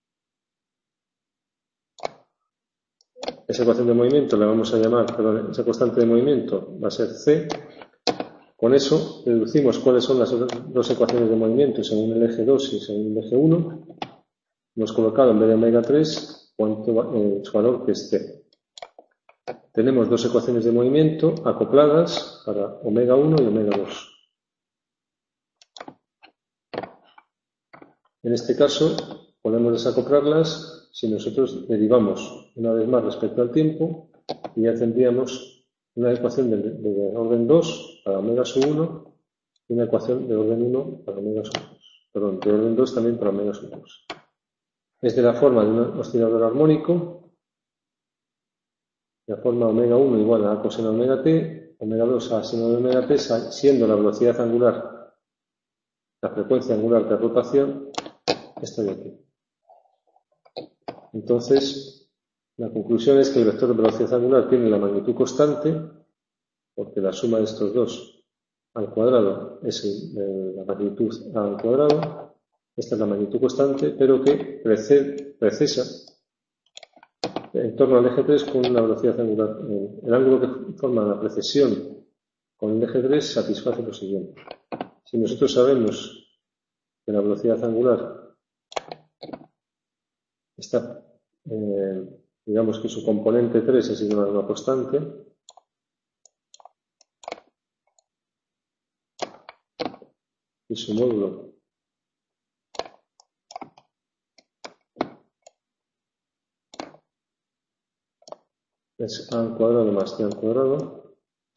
Esa ecuación de movimiento la vamos a llamar, perdón, esa constante de movimiento va a ser C. Con eso deducimos cuáles son las dos ecuaciones de movimiento según el eje dos y según el eje uno. Hemos colocado en vez de omega tres cuánto, eh, su valor que es C. Tenemos dos ecuaciones de movimiento acopladas para omega uno y omega dos. En este caso podemos desacoplarlas si nosotros derivamos una vez más respecto al tiempo y ya tendríamos una ecuación de, de orden dos para omega sub uno y una ecuación de orden uno para omega sub dos. Perdón, de orden dos también para omega sub dos. Es de la forma de un oscilador armónico, de la forma omega uno igual a A coseno de omega t, omega dos a seno de omega t, siendo la velocidad angular, la frecuencia angular de rotación, esta de aquí. Entonces, la conclusión es que el vector de velocidad angular tiene la magnitud constante, porque la suma de estos dos al cuadrado es el, el, la magnitud A al cuadrado. Esta es la magnitud constante, pero que precede, precesa en torno al eje tres con una velocidad angular. El ángulo que forma la precesión con el eje tres satisface lo siguiente. Si nosotros sabemos que la velocidad angular está, eh, digamos que su componente tres es igual a una constante, y su módulo es A al cuadrado más T al cuadrado,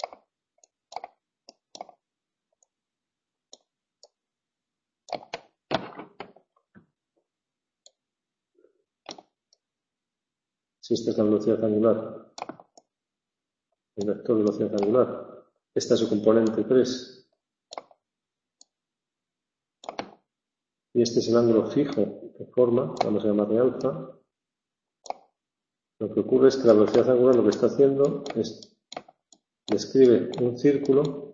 si esta es la velocidad angular, el vector de velocidad angular, esta es su componente tres, y este es el ángulo fijo que forma, vamos a llamarle alfa. Lo que ocurre es que la velocidad angular lo que está haciendo es describe un círculo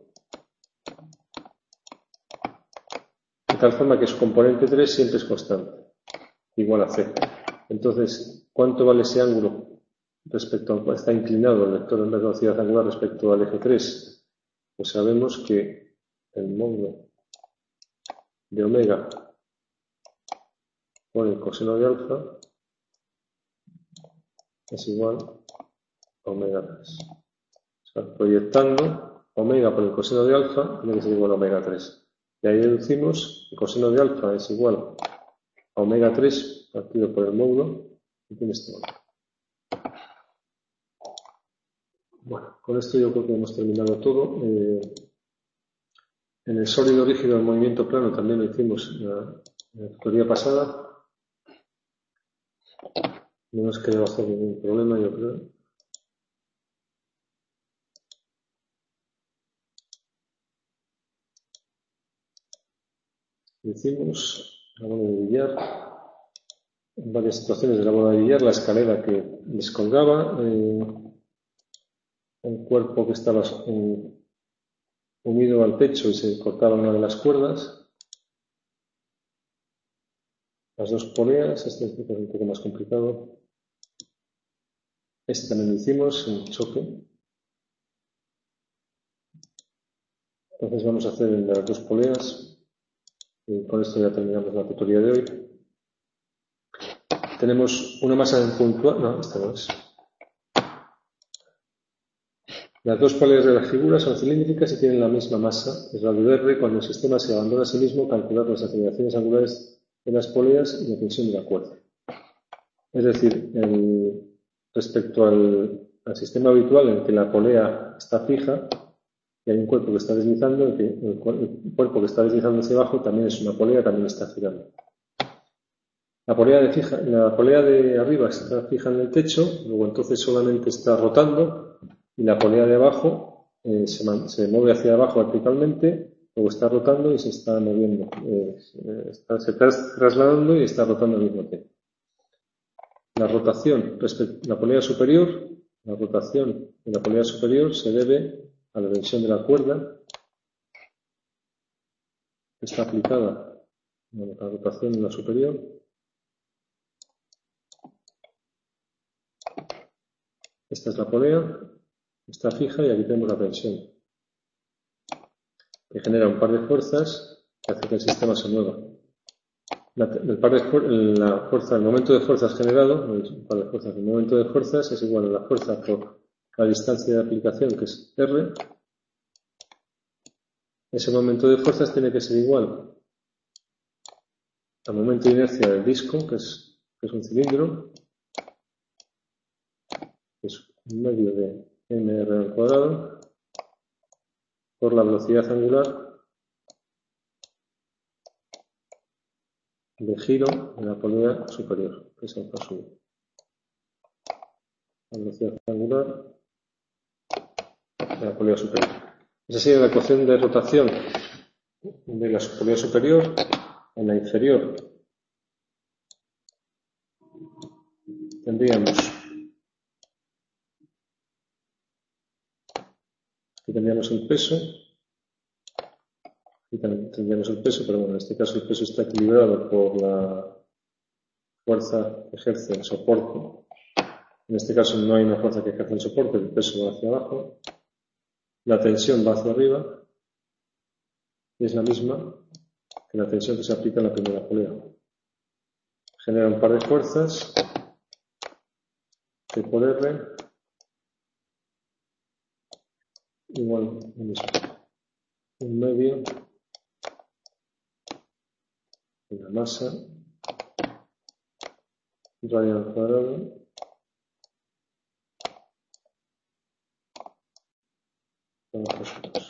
de tal forma que su componente tres siempre es constante, igual a c. Entonces, ¿cuánto vale ese ángulo respecto a está inclinado el vector de velocidad angular respecto al eje tres? Pues sabemos que el módulo de omega por el coseno de alfa es igual a omega tres. O sea, proyectando omega por el coseno de alfa tiene que ser igual a omega tres. Y ahí deducimos que el coseno de alfa es igual a omega tres partido por el módulo y tiene este valor. Bueno, con esto yo creo que hemos terminado todo. Eh, en el sólido rígido del movimiento plano también lo hicimos en la, en la tutoría pasada. No nos quedó hacer ningún problema, yo creo. Hicimos la bola de billar. en varias situaciones de la bola de billar, la escalera que descolgaba, eh, un cuerpo que estaba eh, unido al techo y se cortaba una de las cuerdas, las dos poleas. Este es un poco más complicado. Este también lo hicimos en choque. Entonces vamos a hacer las dos poleas y con esto ya terminamos la tutoría de hoy. Tenemos una masa puntual, no, esta no es. Las dos poleas de la figura son cilíndricas y tienen la misma masa, es radio R. Cuando el sistema se abandona a sí mismo, calcular las aceleraciones angulares de las poleas y la tensión de la cuerda. Es decir, el, respecto al, al sistema habitual en que la polea está fija y hay un cuerpo que está deslizando, el, que, el, el cuerpo que está deslizando hacia abajo también es una polea, también está girando. La polea de, fija, la polea de arriba está fija en el techo, luego entonces solamente está rotando, y la polea de abajo eh, se, man, se mueve hacia abajo verticalmente, luego está rotando y se está moviendo, eh, está, se está trasladando y está rotando al mismo tiempo. La rotación respecto a la polea superior, la rotación de la polea superior se debe a la tensión de la cuerda que está aplicada a la rotación de la superior. Esta es la polea, está fija y aquí tenemos la tensión, que genera un par de fuerzas que hace que el sistema se mueva. La, el, par de, la fuerza, el momento de fuerzas generado, el, par de fuerzas, el momento de fuerzas es igual a la fuerza por la distancia de aplicación, que es R. Ese momento de fuerzas tiene que ser igual al momento de inercia del disco, que es, que es un cilindro, que es un medio de mr al cuadrado, por la velocidad angular de giro de la polea superior, que es alfa sub. La velocidad angular de la polea superior. Esa sería la ecuación de rotación de la polea superior. En la inferior tendríamos aquí tendríamos el peso, aquí también tendríamos el peso, pero bueno, en este caso el peso está equilibrado por la fuerza que ejerce el soporte. En este caso no hay una fuerza que ejerce el soporte, el peso va hacia abajo, la tensión va hacia arriba y es la misma que la tensión que se aplica en la primera polea. Genera un par de fuerzas, T por R, igual lo mismo, un medio de la masa radio al cuadrado con los resultados.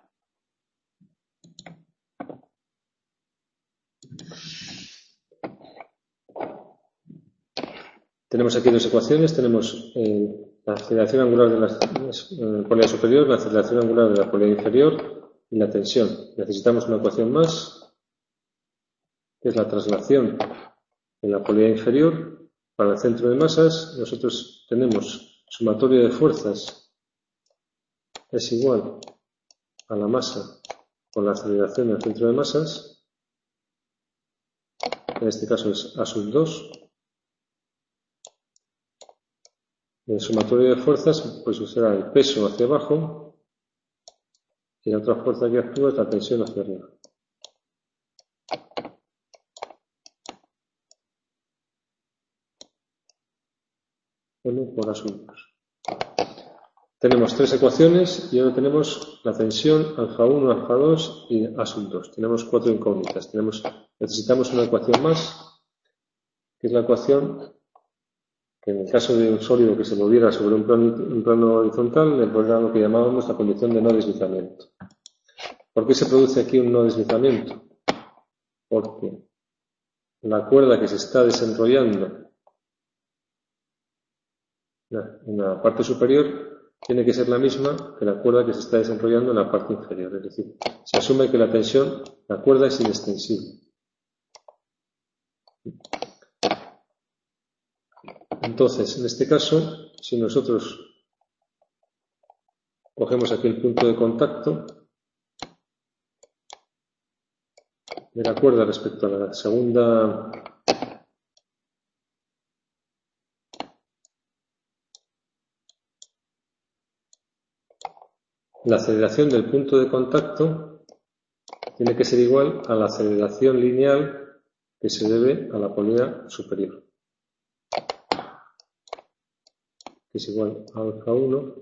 Tenemos aquí dos ecuaciones, tenemos eh, la aceleración angular de la eh, polea superior, la aceleración angular de la polea inferior y la tensión. Necesitamos una ecuación más, que es la traslación de la polea inferior para el centro de masas. Nosotros tenemos sumatorio de fuerzas es igual a la masa por la aceleración del centro de masas, en este caso es A sub dos. El sumatorio de fuerzas pues será el peso hacia abajo y la otra fuerza que actúa es la tensión hacia arriba. N por A sub dos. Tenemos tres ecuaciones y ahora tenemos la tensión alfa uno, alfa dos y A sub dos. Tenemos cuatro incógnitas. Tenemos, necesitamos una ecuación más, que es la ecuación que en el caso de un sólido que se moviera sobre un plano, un plano horizontal, le pondrá lo que llamábamos la condición de no deslizamiento. ¿Por qué se produce aquí un no deslizamiento? Porque la cuerda que se está desenrollando en la parte superior tiene que ser la misma que la cuerda que se está desenrollando en la parte inferior. Es decir, se asume que la tensión, la cuerda es inextensible. Entonces, en este caso, si nosotros cogemos aquí el punto de contacto de la cuerda respecto a la segunda la aceleración del punto de contacto tiene que ser igual a la aceleración lineal que se debe a la polea superior, que es igual a alfa uno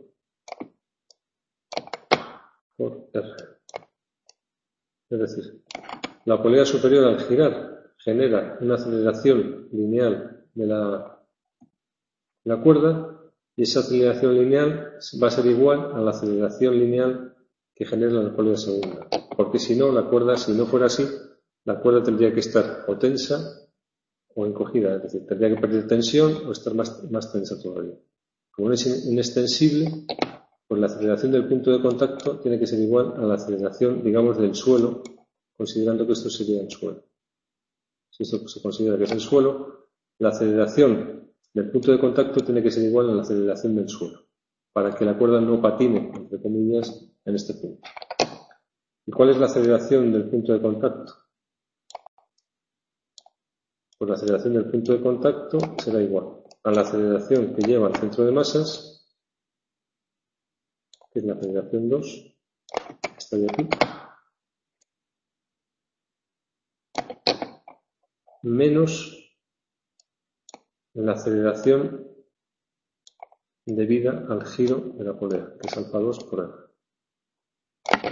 por R. Es decir, la polea superior al girar genera una aceleración lineal de la, de la cuerda, y esa aceleración lineal va a ser igual a la aceleración lineal que genera la polea segunda. Porque si no, la cuerda, si no fuera así, la cuerda tendría que estar o tensa o encogida, es decir, tendría que perder tensión o estar más, más tensa todavía. Como es inextensible, pues la aceleración del punto de contacto tiene que ser igual a la aceleración, digamos, del suelo, considerando que esto sería el suelo. Si esto se considera que es el suelo, la aceleración del punto de contacto tiene que ser igual a la aceleración del suelo, para que la cuerda no patine, entre comillas, en este punto. ¿Y cuál es la aceleración del punto de contacto? Pues la aceleración del punto de contacto será igual a la aceleración que lleva al centro de masas, que es la aceleración dos, que está de aquí, menos la aceleración debida al giro de la polea, que es alfa dos por R.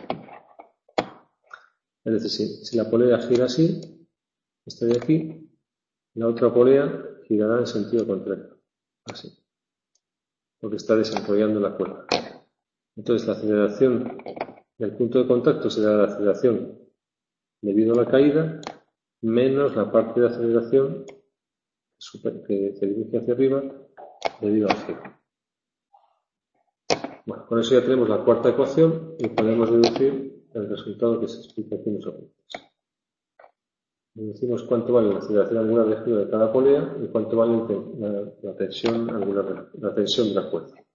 Es decir, si, si la polea gira así, esta de aquí, la otra polea girará en sentido contrario, así, porque está desenrollando la cuerda. Entonces la aceleración del punto de contacto será la aceleración debido a la caída, menos la parte de aceleración que se dirige hacia arriba debido al giro. Bueno, con eso ya tenemos la cuarta ecuación y podemos deducir el resultado que se explica aquí en los apuntes. Deducimos cuánto vale la aceleración angular de giro de cada polea y cuánto vale la, la tensión angular, la tensión de la cuerda.